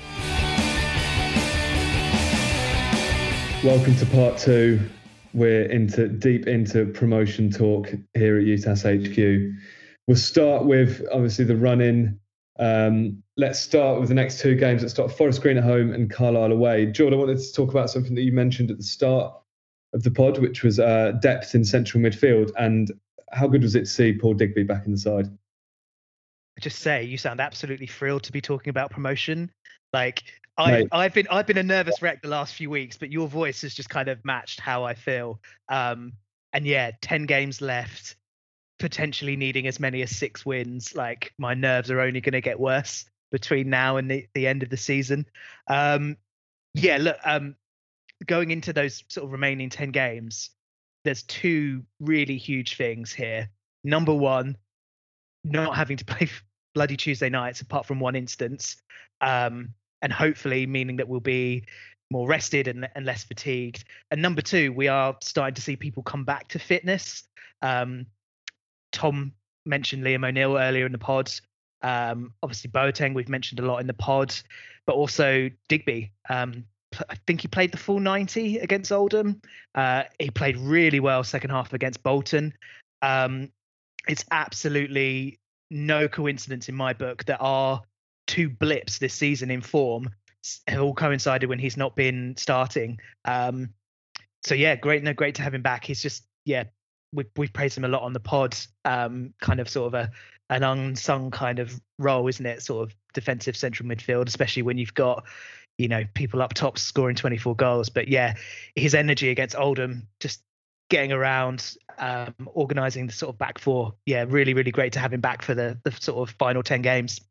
[SPEAKER 1] Welcome to part two. We're into deep into promotion talk here at U T A S H Q. We'll start with obviously the run-in. Um, let's start with the next two games. Let's start Forest Green at home and Carlisle away. Jordan, I wanted to talk about something that you mentioned at the start of the pod, which was uh, depth in central midfield. And how good was it to see Paul Digby back in the side?
[SPEAKER 2] I just say, you sound absolutely thrilled to be talking about promotion. Like, I, I've been I've been a nervous wreck the last few weeks, but your voice has just kind of matched how I feel. Um, and yeah, ten games left, potentially needing as many as six wins. Like, my nerves are only going to get worse between now and the, the end of the season. Um, yeah, look, um, going into those sort of remaining ten games, there's two really huge things here. Number one, not having to play bloody Tuesday nights apart from one instance. Um, and hopefully meaning that we'll be more rested and, and less fatigued. And number two, we are starting to see people come back to fitness. Um, Tom mentioned Liam O'Neill earlier in the pod. Um, obviously, Boateng, we've mentioned a lot in the pod, but also Digby. Um, I think he played the full ninety against Oldham. Uh, he played really well second half against Bolton. Um, it's absolutely no coincidence in my book that our two blips this season in form have all coincided when he's not been starting. Um, so yeah, great, no, great to have him back. He's just, yeah, we've, we've praised him a lot on the pod, um, kind of sort of a an unsung kind of role, isn't it? Sort of defensive central midfield, especially when you've got, you know, people up top scoring twenty-four goals. But yeah, his energy against Oldham, just getting around, um, organising the sort of back four. Yeah, really, really great to have him back for the the sort of final ten games.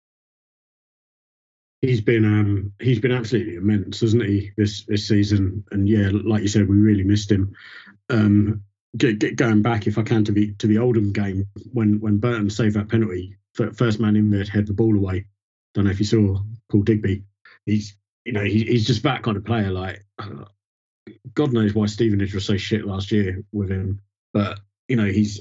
[SPEAKER 4] He's been um, he's been absolutely immense, hasn't he, this this season? And yeah, like you said, we really missed him. Um, get, get going back, if I can, to the to the Oldham game when when Burton saved that penalty, first man in there to head the ball away. Don't know if you saw Paul Digby. He's you know he, he's just that kind of player. Like uh, God knows why Stevenage was so shit last year with him, but you know he's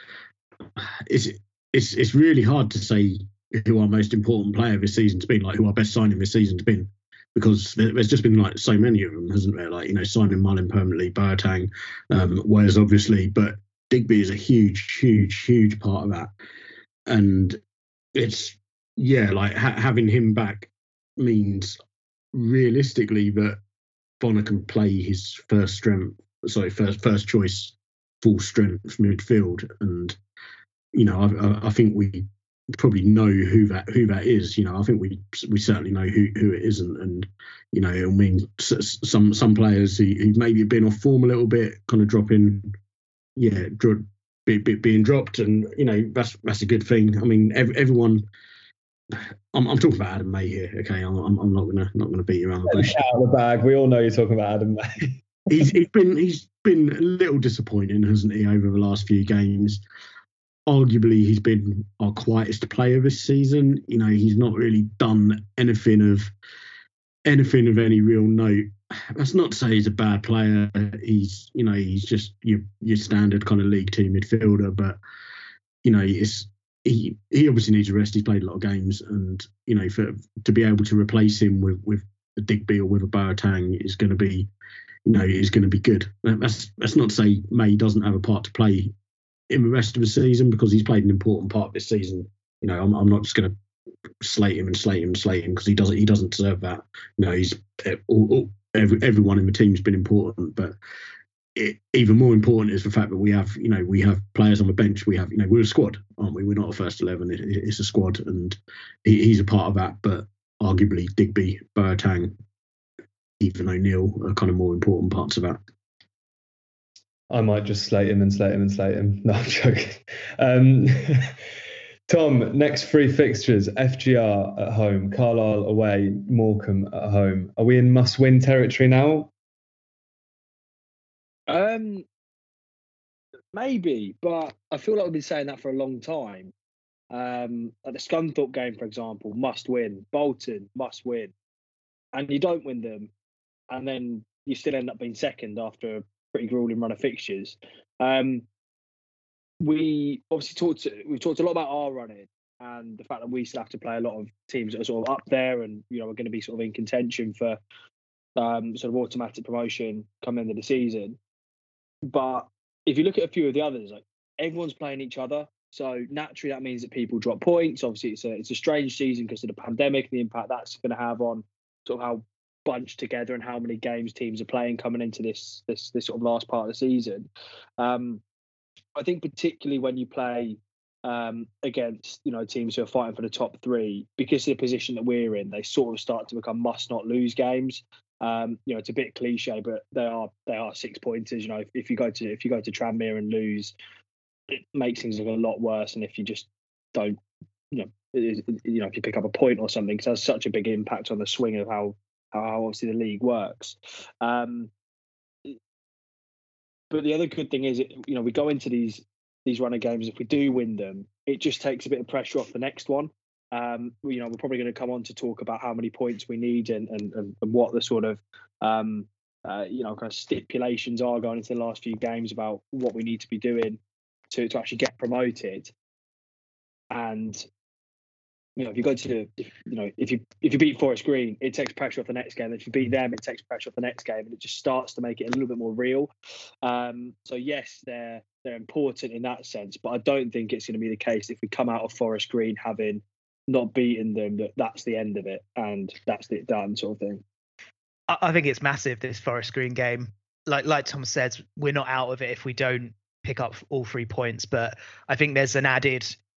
[SPEAKER 4] it's it's it's really hard to say who our most important player this season's been, like who our best signing this season's been, because there's just been like so many of them, hasn't there? Like, you know, signing Mullin permanently, Boateng, um, Wes obviously, but Digby is a huge, huge, huge part of that. And it's, yeah, like ha- having him back means realistically that Bonner can play his first strength, sorry, first first choice, full strength midfield. And, you know, I, I think we probably know who that who that is. You know, I think we we certainly know who, who it isn't, and you know, it'll mean some some players who, who maybe have been off form a little bit, kind of dropping, yeah, dro- be, be, being dropped, and you know, that's that's a good thing. I mean, every, everyone. I'm, I'm talking about Adam May here. Okay, I'm, I'm not gonna not gonna beat you around the bush.
[SPEAKER 1] Out of the bag. We all know you're talking about Adam May.
[SPEAKER 4] he's he's been he's been a little disappointing, hasn't he, over the last few games? Arguably, he's been our quietest player this season. You know, he's not really done anything of anything of any real note. That's not to say he's a bad player. He's, you know, he's just your your standard kind of League Two midfielder. But you know, it's he he obviously needs a rest. He's played a lot of games, and you know, for to be able to replace him with with a Digby or with a Boateng is going to be, you know, is going to be good. That's that's not to say May doesn't have a part to play in the rest of the season, because he's played an important part of this season. You know, I'm, I'm not just going to slate him and slate him and slate him because he doesn't he doesn't deserve that. You know, he's all, all, every, everyone in the team's been important, but it, even more important is the fact that we have, you know, we have players on the bench. We have, you know, we're a squad, aren't we? We're not a first eleven. It, it's a squad, and he, he's a part of that. But arguably, Digby, Boateng, even O'Neill are kind of more important parts of that.
[SPEAKER 1] I might just slate him and slate him and slate him. No, I'm joking. Um, Tom, next three fixtures: F G R at home, Carlisle away, Morecambe at home. Are we in must-win territory now?
[SPEAKER 3] Um, maybe, but I feel like we've been saying that for a long time. Um, at the Scunthorpe game, for example, must win. Bolton must win, and you don't win them, and then you still end up being second after a pretty grueling run of fixtures. Um, we obviously talked. To, we've talked a lot about our running and the fact that we still have to play a lot of teams that are sort of up there, and you know we're going to be sort of in contention for um, sort of automatic promotion coming into the season. But if you look at a few of the others, like everyone's playing each other, so naturally that means that people drop points. Obviously, it's a it's a strange season because of the pandemic and the impact that's going to have on sort of how bunched together and how many games teams are playing coming into this this this sort of last part of the season. Um, I think particularly when you play um, against you know teams who are fighting for the top three, because of the position that we're in, they sort of start to become must not lose games. Um, you know, it's a bit cliche, but they are they are six pointers. You know, if, if you go to if you go to Tranmere and lose, it makes things look a lot worse than if you just don't. You know, it, you know, if you pick up a point or something, because it has such a big impact on the swing of how how obviously the league works. Um, but the other good thing is, you know, we go into these these runner games. If we do win them, it just takes a bit of pressure off the next one. Um, you know, we're probably going to come on to talk about how many points we need and and, and, and what the sort of um, uh, you know kind of stipulations are going into the last few games about what we need to be doing to to actually get promoted. And you know, if you go to, if, you know, if you if you beat Forest Green, it takes pressure off the next game. If you beat them, it takes pressure off the next game, and it just starts to make it a little bit more real. Um, so yes, they're they're important in that sense, but I don't think it's going to be the case if we come out of Forest Green having not beaten them that that's the end of it and that's it done sort of thing.
[SPEAKER 2] I, I think it's massive, this Forest Green game. Like like Tom says, we're not out of it if we don't pick up all three points, but I think there's an added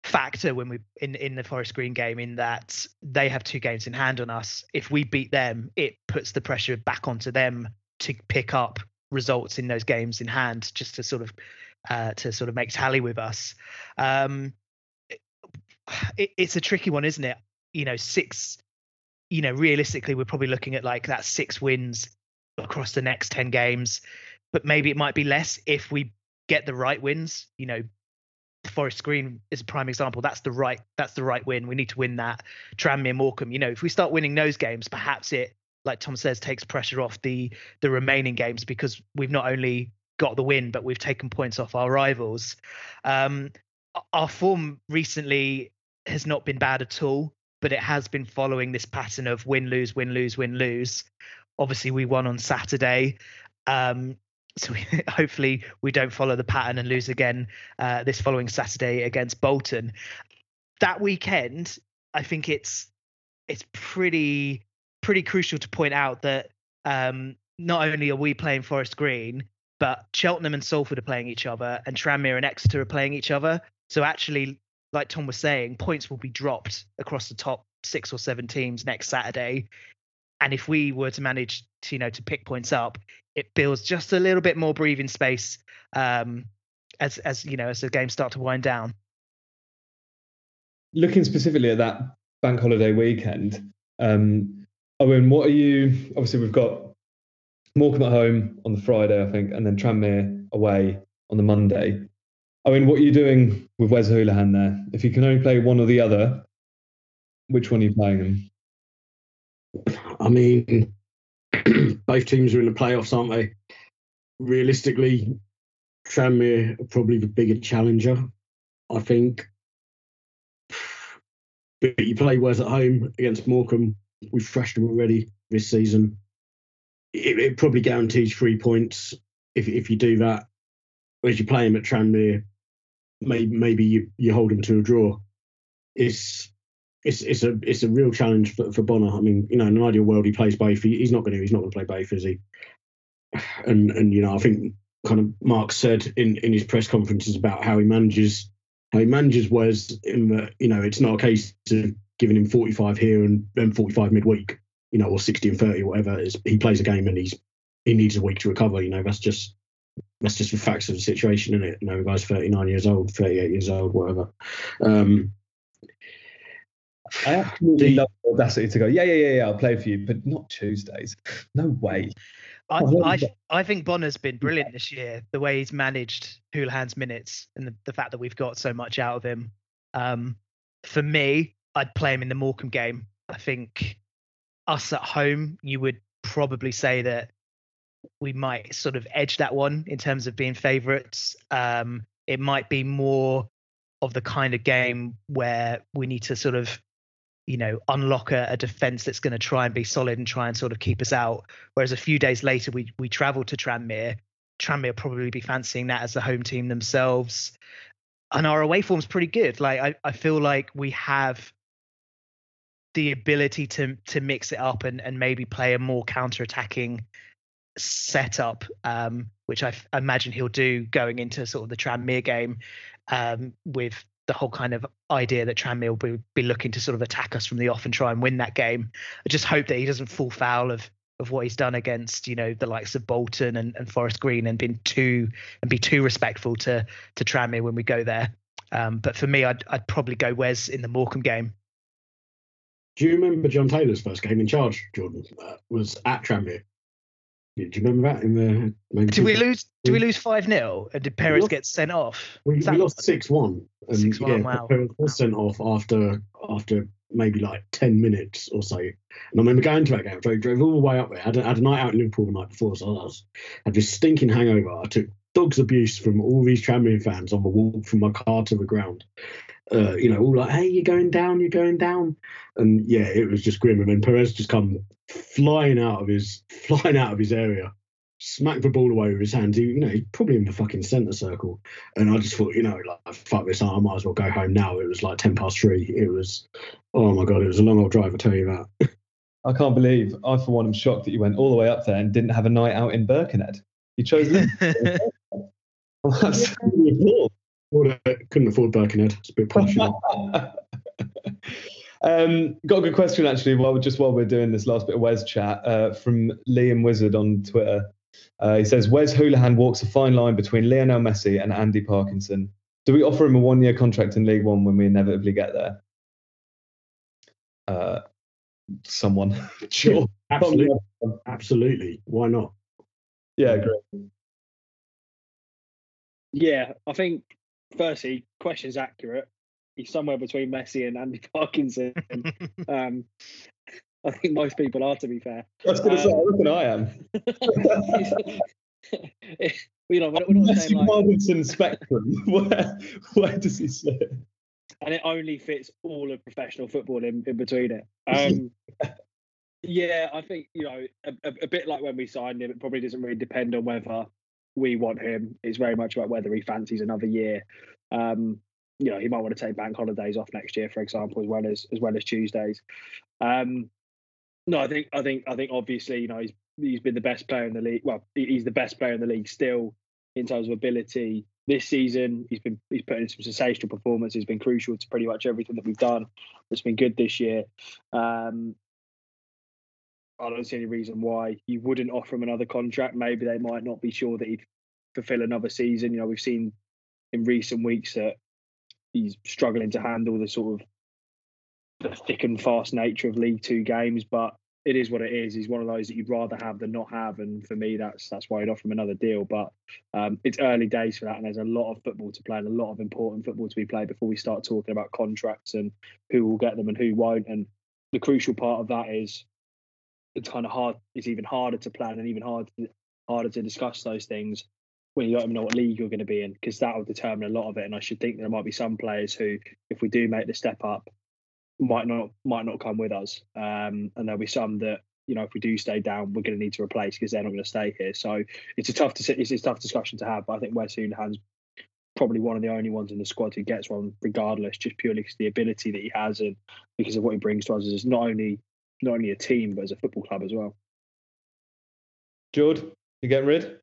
[SPEAKER 2] factor when we in in the Forest Green game, in that they have two games in hand on us. If we beat them, it puts the pressure back onto them to pick up results in those games in hand, just to sort of uh, to sort of make tally with us. Um, it, it's a tricky one, isn't it? You know, six. You know, realistically, we're probably looking at like that six wins across the next ten games, but maybe it might be less if we get the right wins. You know, Forest Green is a prime example. That's the right that's the right win. We need to win that. Tranmere, Morecambe, you know, if we start winning those games, perhaps it, like Tom says, takes pressure off the the remaining games, because we've not only got the win, but we've taken points off our rivals. Um, our form recently has not been bad at all, but it has been following this pattern of win, lose, win, lose, win, lose. Obviously, we won on Saturday. Um, So we, hopefully we don't follow the pattern and lose again uh, this following Saturday against Bolton. That weekend, I think it's it's pretty pretty crucial to point out that um, not only are we playing Forest Green, but Cheltenham and Salford are playing each other, and Tranmere and Exeter are playing each other. So actually, like Tom was saying, points will be dropped across the top six or seven teams next Saturday. And if we were to manage to, you know, to pick points up, it builds just a little bit more breathing space um, as, as you know, as the games start to wind down.
[SPEAKER 1] Looking specifically at that bank holiday weekend, um, Owen, what are you? Obviously, we've got Morecambe at home on the Friday, I think, and then Tranmere away on the Monday. Owen, what are you doing with Wes Hoolahan there? If you can only play one or the other, which one are you playing him?
[SPEAKER 4] I mean, both teams are in the playoffs, aren't they? Realistically, Tranmere are probably the bigger challenger, I think. But you play Wes at home against Morecambe. We've thrashed them already this season. It, it probably guarantees three points if if you do that. Whereas you play him at Tranmere, maybe maybe you, you hold him to a draw. It's It's it's a it's a real challenge for, for Bonner. I mean, you know, in an ideal world, he plays both. He, he's not going to. He's not going to play both, is he? And and you know, I think kind of Mark said in, in his press conferences about how he manages how he manages Wes, in that, you know, it's not a case of giving him forty-five here and then forty-five midweek, you know, or sixty and thirty, whatever. It's, he plays a game and he's he needs a week to recover. You know, that's just that's just the facts of the situation, isn't it? You know, the guy's thirty-nine years old, thirty-eight years old, whatever. Um,
[SPEAKER 1] I absolutely love the audacity to go, yeah, yeah, yeah, yeah, I'll play for you, but not Tuesdays. No way.
[SPEAKER 2] I, I, I think Bonner's been brilliant this year, the way he's managed Hoolahan's minutes and the, the fact that we've got so much out of him. Um, for me, I'd play him in the Morecambe game. I think us at home, you would probably say that we might sort of edge that one in terms of being favourites. Um, it might be more of the kind of game where we need to sort of, you know, unlock a, a defence that's going to try and be solid and try and sort of keep us out. Whereas a few days later, we we travel to Tranmere. Tranmere will probably be fancying that as the home team themselves. And our away form's pretty good. Like, I, I feel like we have the ability to to mix it up and, and maybe play a more counter-attacking setup, um, which I, I imagine he'll do going into sort of the Tranmere game, um, with the whole kind of idea that Tranmere will be, be looking to sort of attack us from the off and try and win that game. I just hope that he doesn't fall foul of of what he's done against, you know, the likes of Bolton and, and Forest Green, and been too and be too respectful to to Tranmere when we go there. Um, but for me, I'd I'd probably go Wes in the Morecambe game.
[SPEAKER 4] Do you remember John Taylor's first game in charge, Jordan? Uh, was at Tranmere. Do you remember that? In the maybe
[SPEAKER 2] did we lose? Did we lose five nil? And did Perez get sent off?
[SPEAKER 4] We, we lost six one.
[SPEAKER 2] Six one.
[SPEAKER 4] Yeah,
[SPEAKER 2] wow.
[SPEAKER 4] Perez was sent off after after maybe like ten minutes or so. And I remember going to that game. I drove, drove all the way up there. I had, a, had a night out in Liverpool the night before, so I was had this stinking hangover. I took dog's abuse from all these Tranmere fans on the walk from my car to the ground. Uh, you know, all like, hey, you're going down, you're going down. And yeah, it was just grim. And then Perez just come flying out of his flying out of his area, smacked the ball away with his hands. He, you know, he's probably in the fucking centre circle. And I just thought, you know, like, fuck this, I might as well go home now. It was like ten past three. It was, oh my God, it was a long old drive, I tell you that.
[SPEAKER 1] I can't believe, I for one am shocked that you went all the way up there and didn't have a night out in Birkenhead. You chose Liverpool. Well, that's really cool.
[SPEAKER 4] Well, uh, couldn't afford Birkenhead. It's a bit posh.
[SPEAKER 1] um, got a good question actually. While just while we're doing this last bit of Wes chat uh, from Liam Wizard on Twitter, uh, he says Wes Hoolahan walks a fine line between Lionel Messi and Andy Parkinson. Do we offer him a one-year contract in League One when we inevitably get there? Uh, someone, sure,
[SPEAKER 4] yeah, absolutely, absolutely. Why not?
[SPEAKER 1] Yeah, great.
[SPEAKER 3] Yeah, I think firstly, question's accurate. He's somewhere between Messi and Andy Parkinson. um, I think most people are, to be fair.
[SPEAKER 1] I was going to um, say, I reckon I am.
[SPEAKER 3] you know, we're, we're not
[SPEAKER 1] Messi
[SPEAKER 3] saying like
[SPEAKER 1] Parkinson spectrum. where, where does he sit?
[SPEAKER 3] And it only fits all of professional football in, in between it. Um, yeah, I think, you know, a, a, a bit like when we signed him, it probably doesn't really depend on whether we want him. It's very much about whether he fancies another year. Um, you know, he might want to take bank holidays off next year, for example, as well as as well as Tuesdays. Um, no, I think I think I think obviously, you know, he's he's been the best player in the league. Well, he's the best player in the league still in terms of ability. This season, he's been he's put in some sensational performances. He's been crucial to pretty much everything that we've done. That's been good this year. Um, I don't see any reason why you wouldn't offer him another contract. Maybe they might not be sure that he'd fulfil another season. You know, we've seen in recent weeks that he's struggling to handle the sort of the thick and fast nature of League Two games, but it is what it is. He's one of those that you'd rather have than not have, and for me, that's that's why I'd offer him another deal. But um, it's early days for that, and there's a lot of football to play and a lot of important football to be played before we start talking about contracts and who will get them and who won't. And the crucial part of that is it's kind of hard. It's even harder to plan and even hard harder to discuss those things when you don't even know what league you're going to be in, because that will determine a lot of it. And I should think there might be some players who, if we do make the step up, might not might not come with us, um, and there'll be some that, you know, if we do stay down, we're going to need to replace because they're not going to stay here. So it's a tough to, it's a tough discussion to have. But I think Wes Hoolahan's probably one of the only ones in the squad who gets one, regardless, just purely because of the ability that he has and because of what he brings to us as not only not only a team but as a football club as well.
[SPEAKER 1] George, you getting rid?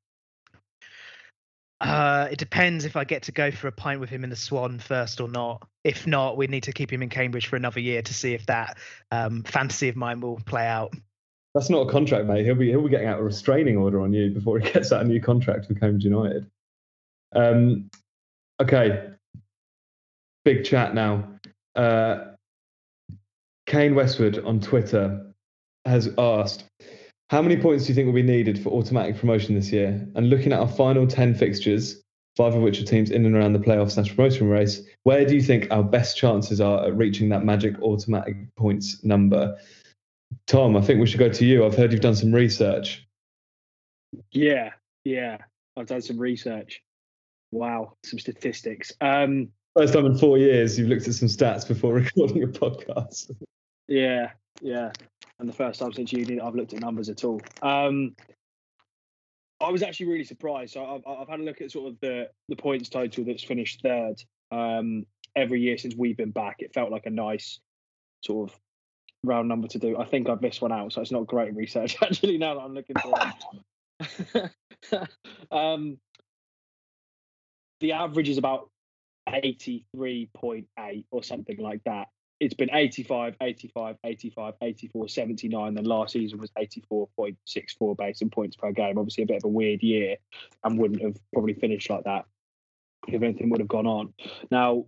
[SPEAKER 2] Uh, it depends if I get to go for a pint with him in the Swan first or not. If not, we need to keep him in Cambridge for another year to see if that um, fantasy of mine will play out.
[SPEAKER 1] That's not a contract, mate. He'll be he'll be getting out a restraining order on you before he gets out a new contract with Cambridge United. Um, okay, big chat now. Uh, Kane Westwood on Twitter has asked, how many points do you think will be needed for automatic promotion this year? And looking at our final ten fixtures, five of which are teams in and around the playoff slash promotion race, where do you think our best chances are at reaching that magic automatic points number? Tom, I think we should go to you. I've heard you've done some research.
[SPEAKER 3] Yeah, yeah. I've done some research. Wow, some statistics. Um,
[SPEAKER 1] First time in four years you've looked at some stats before recording a podcast.
[SPEAKER 3] Yeah, yeah. And the first time since uni that I've looked at numbers at all. Um, I was actually really surprised. So I've, I've had a look at sort of the, the points total that's finished third um, every year since we've been back. It felt like a nice sort of round number to do. I think I've missed one out, so it's not great research actually now that I'm looking for it. um, the average is about eighty-three point eight or something like that. It's been eighty-five, eighty-five, eighty-five, eighty-four, seventy-nine. Then last season was eighty-four point six four base and points per game. Obviously a bit of a weird year and wouldn't have probably finished like that if anything would have gone on. Now,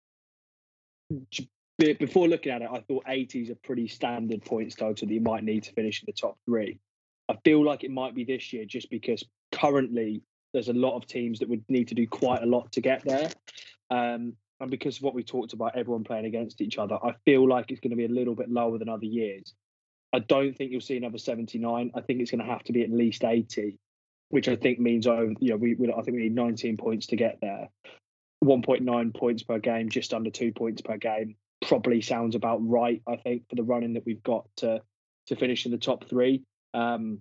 [SPEAKER 3] before looking at it, I thought eighty is a pretty standard points total that you might need to finish in the top three. I feel like it might be this year just because currently there's a lot of teams that would need to do quite a lot to get there. Um, And because of what we talked about, everyone playing against each other, I feel like it's going to be a little bit lower than other years. I don't think you'll see another seventy-nine. I think it's going to have to be at least eighty, which I think means over. You know, we, we I think we need nineteen points to get there. one point nine points per game, just under two points per game, probably sounds about right. I think for the running that we've got to to finish in the top three. Um,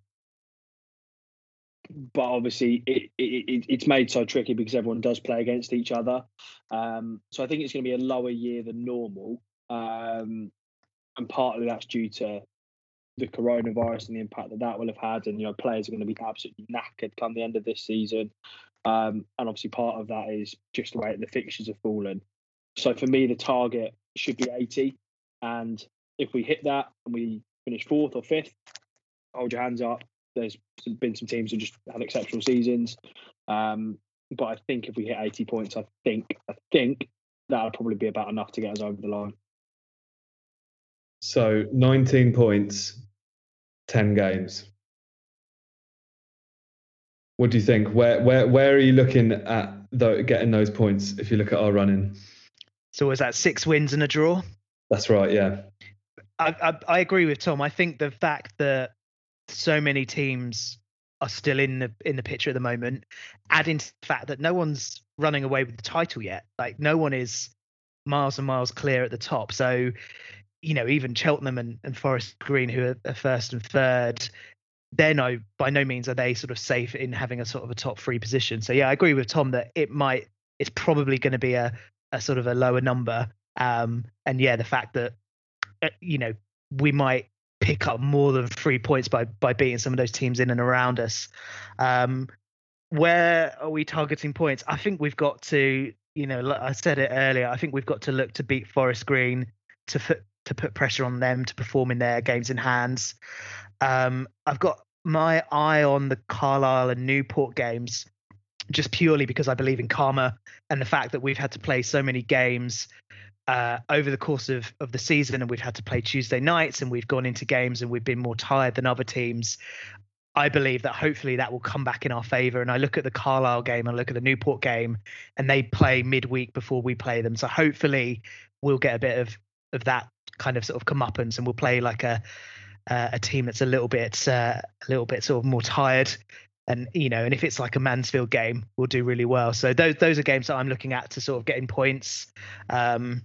[SPEAKER 3] But obviously, it, it, it's made so tricky because everyone does play against each other. Um, so I think it's going to be a lower year than normal. Um, and partly that's due to the coronavirus and the impact that that will have had. And, you know, players are going to be absolutely knackered come the end of this season. Um, and obviously part of that is just the way the fixtures have fallen. So for me, the target should be eighty. And if we hit that and we finish fourth or fifth, hold your hands up. There's been some teams who just had exceptional seasons. Um, but I think if we hit eighty points, I think I think that'll probably be about enough to get us over the line.
[SPEAKER 1] So nineteen points, ten games. What do you think? Where where where are you looking at though, getting those points if you look at our running?
[SPEAKER 2] So was that six wins and a draw?
[SPEAKER 1] That's right, yeah.
[SPEAKER 2] I, I, I agree with Tom. I think the fact that so many teams are still in the in the picture at the moment, adding to the fact that no one's running away with the title yet. Like no one is miles and miles clear at the top. So, you know, even Cheltenham and, and Forest Green, who are, are first and third, they're no by no means are they sort of safe in having a sort of a top three position. So yeah, I agree with Tom that it might it's probably going to be a, a sort of a lower number. Um, and yeah, the fact that uh, you know we might pick up more than three points by by beating some of those teams in and around us. Um, where are we targeting points? I think we've got to, you know, like I said it earlier, I think we've got to look to beat Forest Green to put to put pressure on them to perform in their games in hands. Um, I've got my eye on the Carlisle and Newport games just purely because I believe in karma and the fact that we've had to play so many games uh, over the course of, of the season, and we've had to play Tuesday nights and we've gone into games and we've been more tired than other teams. I believe that hopefully that will come back in our favour. And I look at the Carlisle game and look at the Newport game, and they play midweek before we play them. So hopefully we'll get a bit of, of that kind of sort of comeuppance, and we'll play like a uh, a team that's a little bit uh, a little bit sort of more tired. And, you know, and if it's like a Mansfield game, we'll do really well. So those those are games that I'm looking at to sort of get in points. Um,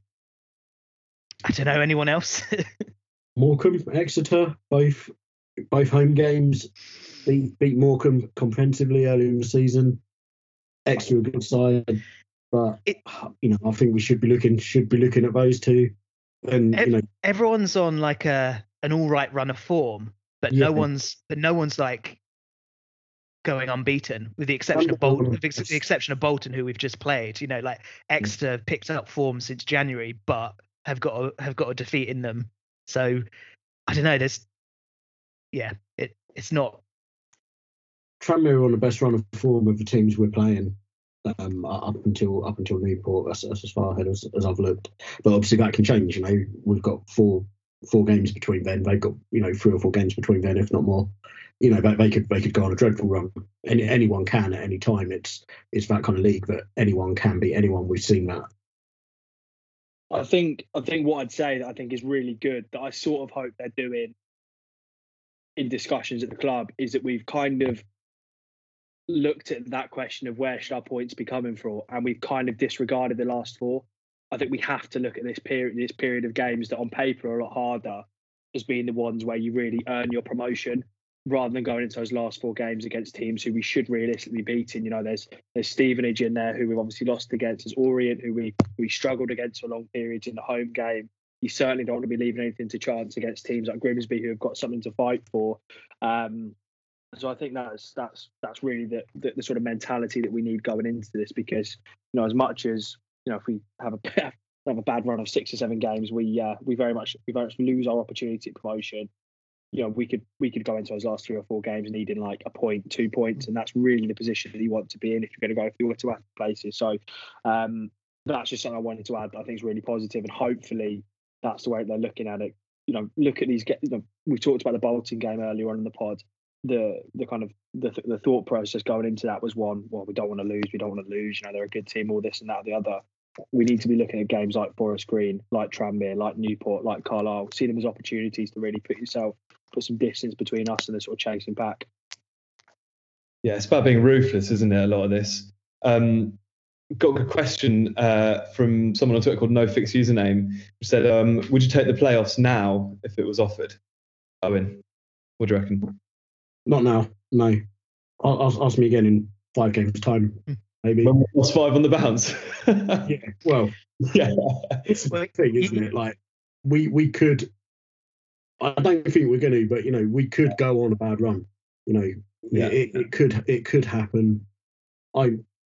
[SPEAKER 2] I don't know, anyone else?
[SPEAKER 4] Morecambe, Exeter, both both home games. Beat, beat Morecambe comprehensively earlier in the season. Exeter a good side, but it, you know, I think we should be looking should be looking at those two. And
[SPEAKER 2] ev-
[SPEAKER 4] you know,
[SPEAKER 2] everyone's on like a an all right run of form, but
[SPEAKER 4] yeah.
[SPEAKER 2] no one's but no one's like going unbeaten, with the exception of Bolton, with the exception of Bolton, who we've just played. You know, like Exeter picked up form since January, but have got a, have got a defeat in them. So I don't know. There's, yeah, it it's not.
[SPEAKER 4] Tranmere are on the best run of form of the teams we're playing um, up until up until Newport. That's, that's as far ahead as, as I've looked. But obviously that can change. You know, we've got four four games between then. They've got, you know, three or four games between then, if not more. You know, they, they could they could go on a dreadful run. Any, anyone can at any time. It's it's that kind of league that anyone can beat anyone. We've seen that.
[SPEAKER 3] I think I think what I'd say that I think is really good, that I sort of hope they're doing in discussions at the club, is that we've kind of looked at that question of where should our points be coming from, and we've kind of disregarded the last four. I think we have to look at this period this period of games that on paper are a lot harder as being the ones where you really earn your promotion, rather than going into those last four games against teams who we should realistically be beating. You know, there's there's Stevenage in there who we've obviously lost against. There's Orient who we we struggled against for long periods in the home game. You certainly don't want to be leaving anything to chance against teams like Grimsby who have got something to fight for. Um, so I think that's that's that's really the, the the sort of mentality that we need going into this, because, you know, as much as, you know, if we have a have a bad run of six or seven games, we uh, we very much we very much lose our opportunity at promotion. You know, we could we could go into those last three or four games needing like a point, two points, and that's really the position that you want to be in if you're going to go if you were to add places. So um, that's just something I wanted to add that I think is really positive, and hopefully that's the way they're looking at it. You know, look at these. You know, we talked about the Bolton game earlier on in the pod. The the kind of the the thought process going into that was one: well, we don't want to lose. We don't want to lose. You know, they're a good team. All this and that, the other. We need to be looking at games like Forest Green, like Tranmere, like Newport, like Carlisle, see them as opportunities to really put yourself, put some distance between us and the sort of chasing back.
[SPEAKER 1] Yeah, it's about being ruthless, isn't it? A lot of this. Um, got a question uh, from someone on Twitter called No Fix Username, who said, um, "Would you take the playoffs now if it was offered?" Owen, what do you reckon?
[SPEAKER 4] Not now. No. I'll, I'll ask me again in five games' time. Maybe.
[SPEAKER 1] When we lost five on the bounce.
[SPEAKER 4] Yeah, well, yeah, it's the thing, isn't it? Like, we we could. I don't think we're going to, but, you know, we could go on a bad run. You know,
[SPEAKER 1] yeah.
[SPEAKER 4] it, it could it could happen. I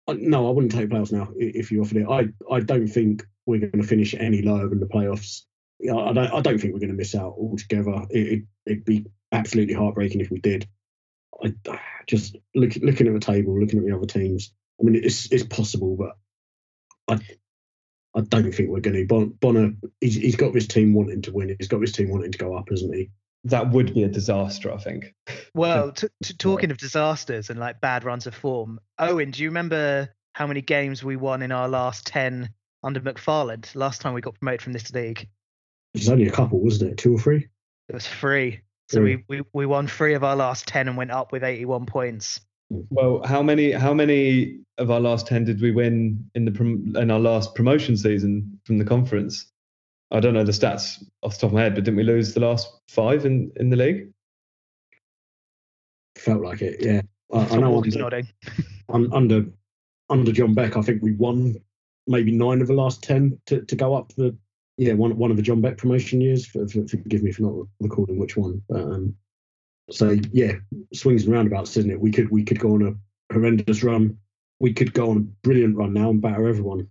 [SPEAKER 4] I, no, I wouldn't take playoffs now if you offered it. I, I don't think we're going to finish any lower than the playoffs. Yeah, I don't I don't think we're going to miss out altogether. It, it, it'd be absolutely heartbreaking if we did. I just look, looking at the table, looking at the other teams. I mean, it's it's possible, but I I don't think we're going to. Bon, Bonner, he's, he's got this team wanting to win. He's got this team wanting to go up, hasn't he?
[SPEAKER 1] That would be a disaster, I think.
[SPEAKER 2] Well, t- t- talking of disasters and like bad runs of form, Owen, do you remember how many games we won in our last ten under McFarland last time we got promoted from this league?
[SPEAKER 4] It's only a couple, wasn't it? Two or three?
[SPEAKER 2] It was three. So
[SPEAKER 4] Yeah.
[SPEAKER 2] we, we, we won three of our last ten and went up with eighty-one points.
[SPEAKER 1] Well, how many how many of our last ten did we win in the prom- in our last promotion season from the conference? I don't know the stats off the top of my head, but didn't we lose the last five in, in the league?
[SPEAKER 4] Felt like it, yeah. I, I
[SPEAKER 2] Tom
[SPEAKER 4] know
[SPEAKER 2] Walker's
[SPEAKER 4] under,
[SPEAKER 2] nodding.
[SPEAKER 4] un- under under John Beck, I think we won maybe nine of the last ten to, to go up the yeah one one of the John Beck promotion years. For, for, forgive me for not recording which one. But, um, so yeah, swings and roundabouts, isn't it? We could we could go on a horrendous run. We could go on a brilliant run now and batter everyone.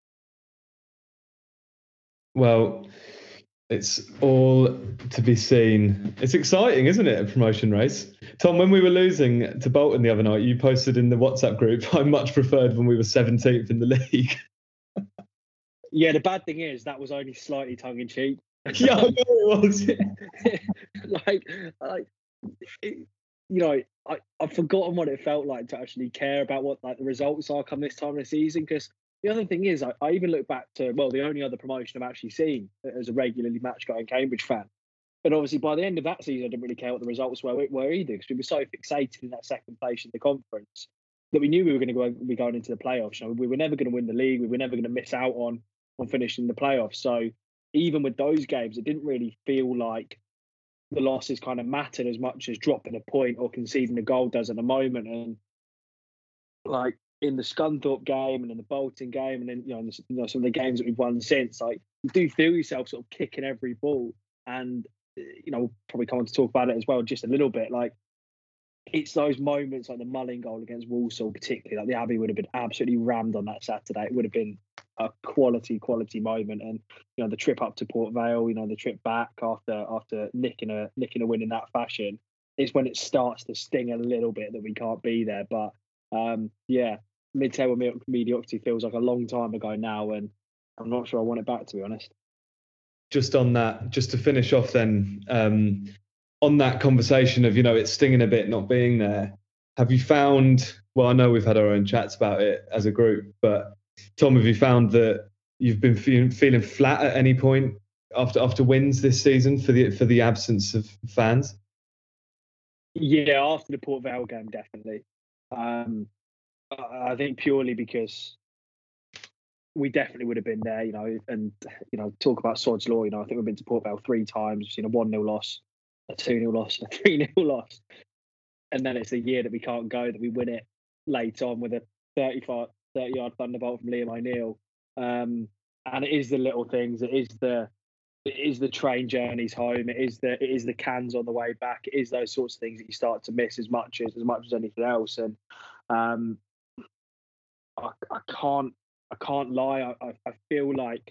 [SPEAKER 1] Well, it's all to be seen. It's exciting, isn't it? A promotion race. Tom, when we were losing to Bolton the other night, you posted in the WhatsApp group, I much preferred when we were seventeenth in the league.
[SPEAKER 3] Yeah, the bad thing is that was only slightly tongue in cheek.
[SPEAKER 1] Yeah, I know it was.
[SPEAKER 3] like, like it, you know, I, I've forgotten what it felt like to actually care about what like the results are come this time of the season. Because the other thing is, I, I even look back to, well, the only other promotion I've actually seen as a regularly match-going Cambridge fan. But obviously, by the end of that season, I didn't really care what the results were, were either, because we were so fixated in that second place in the conference that we knew we were going to go, be going into the playoffs. You know, we were never going to win the league. We were never going to miss out on on finishing the playoffs. So even with those games, it didn't really feel like the losses kind of mattered as much as dropping a point or conceding a goal does at the moment. And like in the Scunthorpe game and in the Bolton game, and then you know, in the, you know some of the games that we've won since, like you do feel yourself sort of kicking every ball. And you know, we'll probably come on to talk about it as well just a little bit. Like it's those moments like the Mullin goal against Walsall, particularly, like the Abbey would have been absolutely rammed on that Saturday. It would have been a quality, quality moment. And you know, the trip up to Port Vale, you know, the trip back after after nicking a nicking a win in that fashion is when it starts to sting a little bit that we can't be there. But um, yeah, mid-table mediocrity feels like a long time ago now, and I'm not sure I want it back, to be honest.
[SPEAKER 1] Just on that, just to finish off then, um, on that conversation of, you know, it's stinging a bit not being there, have you found, well, I know we've had our own chats about it as a group, but Tom, have you found that you've been feeling, feeling flat at any point after after wins this season for the for the absence of fans?
[SPEAKER 3] Yeah, after the Port Vale game, definitely. Um, I think purely because we definitely would have been there, you know, and, you know, talk about Sod's Law, you know, I think we've been to Port Vale three times, we've seen a one nil loss, a two nil loss, a three nil loss. And then it's a year that we can't go, that we win it late on with a thirty-yard thunderbolt from Liam O'Neill. Um, and it is the little things, it is the it is the train journeys home, it is the it is the cans on the way back, it is those sorts of things that you start to miss as much as as much as anything else. And um, I, I can't I can't lie. I, I feel like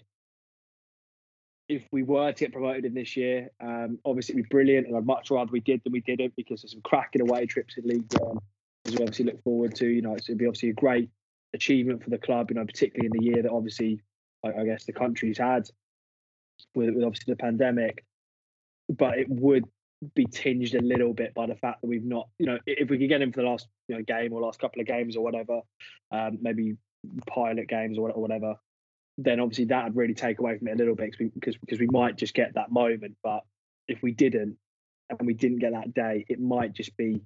[SPEAKER 3] if we were to get promoted in this year, um, obviously it'd be brilliant, and I'd much rather we did than we didn't, because there's some cracking away trips in League One, as we obviously look forward to. You know, it'd be obviously a great achievement for the club. You know, particularly in the year that obviously, I, I guess, the country's had with, with obviously the pandemic. But it would be tinged a little bit by the fact that we've not, you know, if we could get in for the last you know game or last couple of games or whatever, um, maybe pilot games or whatever, then obviously that would really take away from it a little bit, because because we might just get that moment. But if we didn't, and we didn't get that day, it might just be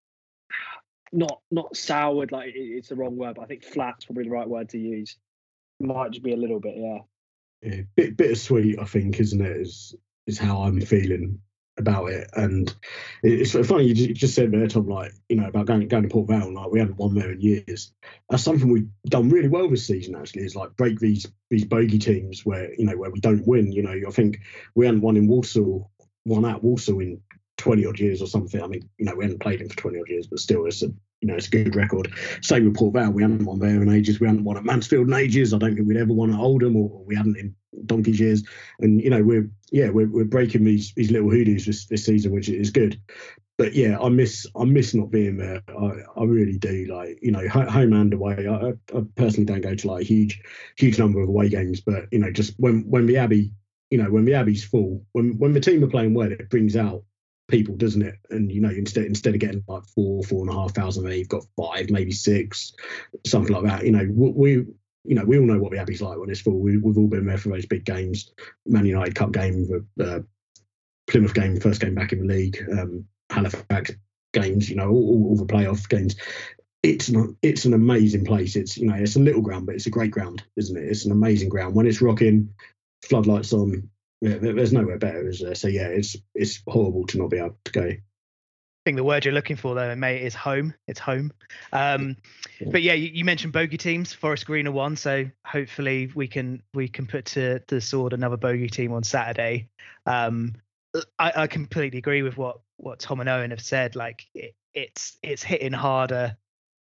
[SPEAKER 3] not not soured, like it's the wrong word, but I think flat's probably the right word to use. It might just be a little bit, yeah.
[SPEAKER 4] Yeah, bit bittersweet, I think, isn't it? Is is how I'm feeling about it. And it's funny you just, you just said there, Tom, like, you know, about going going to Port Vale, like we haven't won there in years. That's something we've done really well this season, actually, is like break these these bogey teams where, you know, where we don't win. You know, I think we hadn't won in Walsall, won at Walsall in twenty odd years or something. I mean, you know, we hadn't played him for twenty odd years, but still, it's a you know, it's a good record. Same with Port Vale. We hadn't won there in ages. We hadn't won at Mansfield in ages. I don't think we'd ever won at Oldham, or we hadn't in donkey's years. And you know, we're yeah, we're we're breaking these these little hoodoos this, this season, which is good. But yeah, I miss I miss not being there. I, I really do. Like, you know, home and away. I, I personally don't go to like a huge huge number of away games, but you know, just when when the Abbey, you know, when the Abbey's full, when when the team are playing well, it brings out people, doesn't it? And you know, instead instead of getting like four four and a half thousand there, you've got five, maybe six, something like that. You know, we you know we all know what the Abbey's like when it's full. We, we've all been there for those big games, Man United Cup game, the uh, Plymouth game, first game back in the league, um, Halifax games, you know, all, all the playoff games. It's not, it's an amazing place. It's, you know, it's a little ground, but it's a great ground, isn't it? It's an amazing ground. When it's rocking, floodlights on, yeah, there's nowhere better, is there? So yeah, it's it's horrible to not be able to go.
[SPEAKER 2] I think the word you're looking for though, mate, is home. It's home. Um, yeah. But yeah, you, you mentioned bogey teams. Forest Green are one, so hopefully we can we can put to the sword another bogey team on Saturday. Um, I, I completely agree with what what Tom and Owen have said. Like it, it's it's hitting harder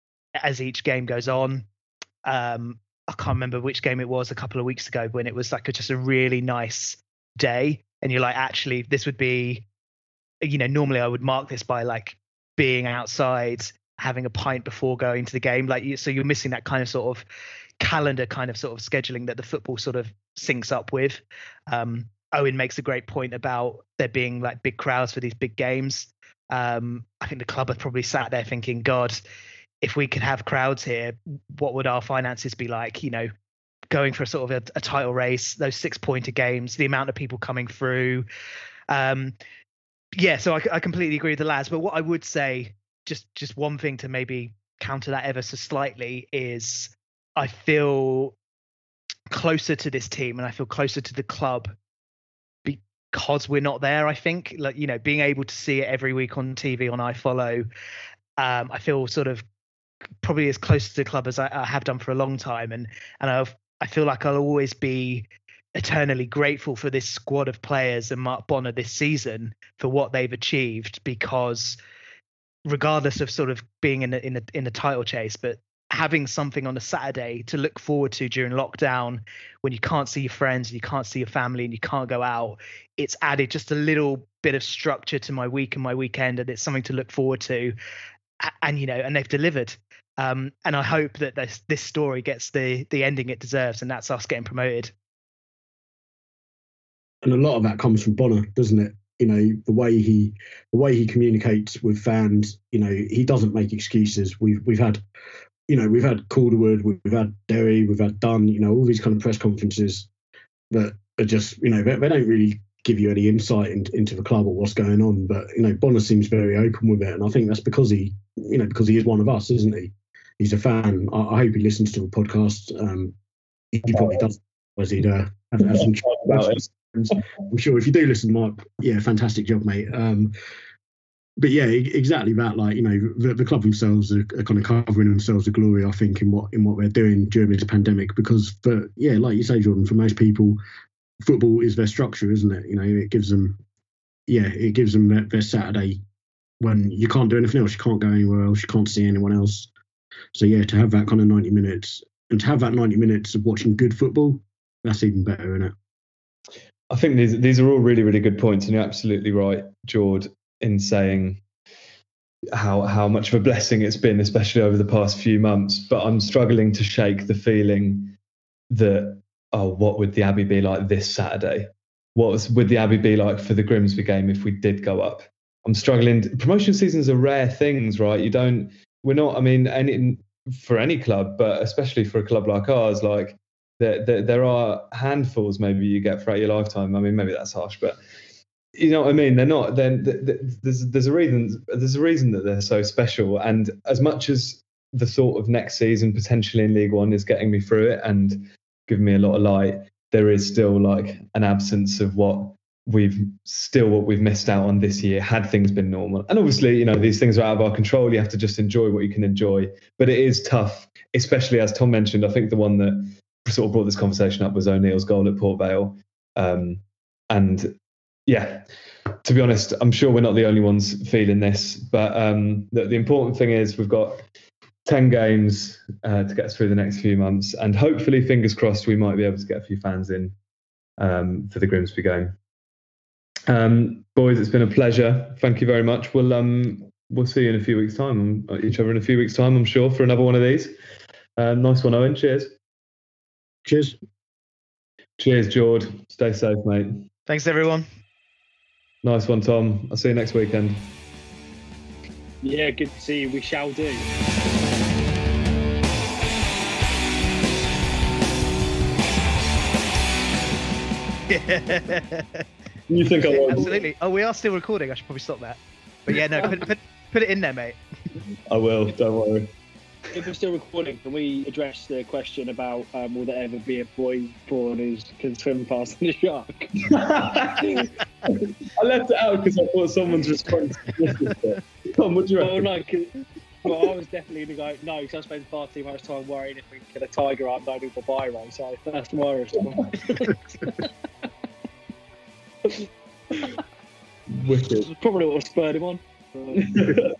[SPEAKER 2] as each game goes on. Um, I can't remember which game it was a couple of weeks ago when it was like a, just a really nice day, and you're like, actually, this would be, you know, normally I would mark this by like being outside, having a pint before going to the game. Like, you, so you're missing that kind of sort of calendar kind of sort of scheduling that the football sort of syncs up with. Um, Owen makes a great point about there being like big crowds for these big games. Um, I think the club have probably sat there thinking, God, if we could have crowds here, what would our finances be like? You know, going for a sort of a, a title race, those six pointer games, the amount of people coming through. Um, yeah, so I, I completely agree with the lads. But what I would say, just just one thing to maybe counter that ever so slightly, is I feel closer to this team and I feel closer to the club because we're not there. I think, like, you know, being able to see it every week on T V on iFollow, um, I feel sort of probably as close to the club as I, I have done for a long time, and and I've, I feel like I'll always be eternally grateful for this squad of players and Mark Bonner this season for what they've achieved, because regardless of sort of being in a, in a, in a title chase, but having something on a Saturday to look forward to during lockdown when you can't see your friends and you can't see your family and you can't go out, it's added just a little bit of structure to my week and my weekend, and it's something to look forward to. And, you know, and they've delivered. Um, and I hope that this, this story gets the the ending it deserves, and that's us getting promoted.
[SPEAKER 4] And a lot of that comes from Bonner, doesn't it? You know, the way he the way he communicates with fans. You know, he doesn't make excuses. We've we've had, you know, we've had Calderwood, we've had Derry, we've had Dunn. You know, all these kind of press conferences that are just, you know, they, they don't really give you any insight in, into the club or what's going on. But you know, Bonner seems very open with it, and I think that's because he, you know, because he is one of us, isn't he? He's a fan. I, I hope he listens to the podcast. Um, he, he probably does, as he'd uh, have, have some chat about it. I'm sure if you do listen, Mark, yeah, fantastic job, mate. Um, but yeah, exactly that. Like, you know, the, the club themselves are, are kind of covering themselves a glory, I think, in what in what they're doing during this pandemic. Because, for yeah, like you say, Jordan, for most people, football is their structure, isn't it? You know, it gives them, yeah, it gives them their, their Saturday when you can't do anything else, you can't go anywhere else, you can't see anyone else. So yeah, to have that kind of ninety minutes, and to have that ninety minutes of watching good football, that's even better, isn't it?
[SPEAKER 1] I think these these are all really, really good points, and you're absolutely right, George, in saying how how much of a blessing it's been, especially over the past few months. But I'm struggling to shake the feeling that, oh, what would the Abbey be like this Saturday? What was, would the Abbey be like for the Grimsby game if we did go up? I'm struggling. Promotion seasons are rare things, right? You don't. We're not. I mean, any for any club, but especially for a club like ours, like. There, there, there are handfuls maybe you get throughout your lifetime. I mean, maybe that's harsh, but you know what I mean. They're not. Then there's there's a reason. There's a reason that they're so special. And as much as the thought of next season potentially in League One is getting me through it and giving me a lot of light, there is still like an absence of what we've still what we've missed out on this year had things been normal. And obviously, you know, these things are out of our control. You have to just enjoy what you can enjoy. But it is tough, especially as Tom mentioned. I think the one that sort of brought this conversation up was O'Neill's goal at Port Vale, um, and yeah, to to be honest, I'm sure we're not the only ones feeling this, but um, the, the important thing is we've got ten games uh, to get us through the next few months, and hopefully, fingers crossed, we might be able to get a few fans in um, for the Grimsby game. Um, boys, it's been a pleasure. Thank you very much. We'll um, we'll see you in a few weeks' time, each other in a few weeks' time, I'm sure, for another one of these. Um, nice one, Owen. Cheers.
[SPEAKER 4] Cheers.
[SPEAKER 1] Cheers, George. Stay safe, mate.
[SPEAKER 2] Thanks, everyone.
[SPEAKER 1] Nice one, Tom. I'll see you next weekend.
[SPEAKER 3] Yeah, good to see you. We shall do.
[SPEAKER 1] You think I will?
[SPEAKER 2] Absolutely. Oh, we are still recording. I should probably stop that. But yeah, no, put, put, put it in there, mate.
[SPEAKER 1] I will. Don't worry.
[SPEAKER 3] If we're still recording, can we address the question about um, will there ever be a boy born who can swim past the shark?
[SPEAKER 1] I left it out because I thought someone's response. Tom, what do you reckon?
[SPEAKER 3] Well, no, 'cause- well, I was definitely going to go, no, because I spend far too much time worrying if we can get a tiger out and do the biro, so that's my response.
[SPEAKER 1] Wicked.
[SPEAKER 3] Probably what spurred him on.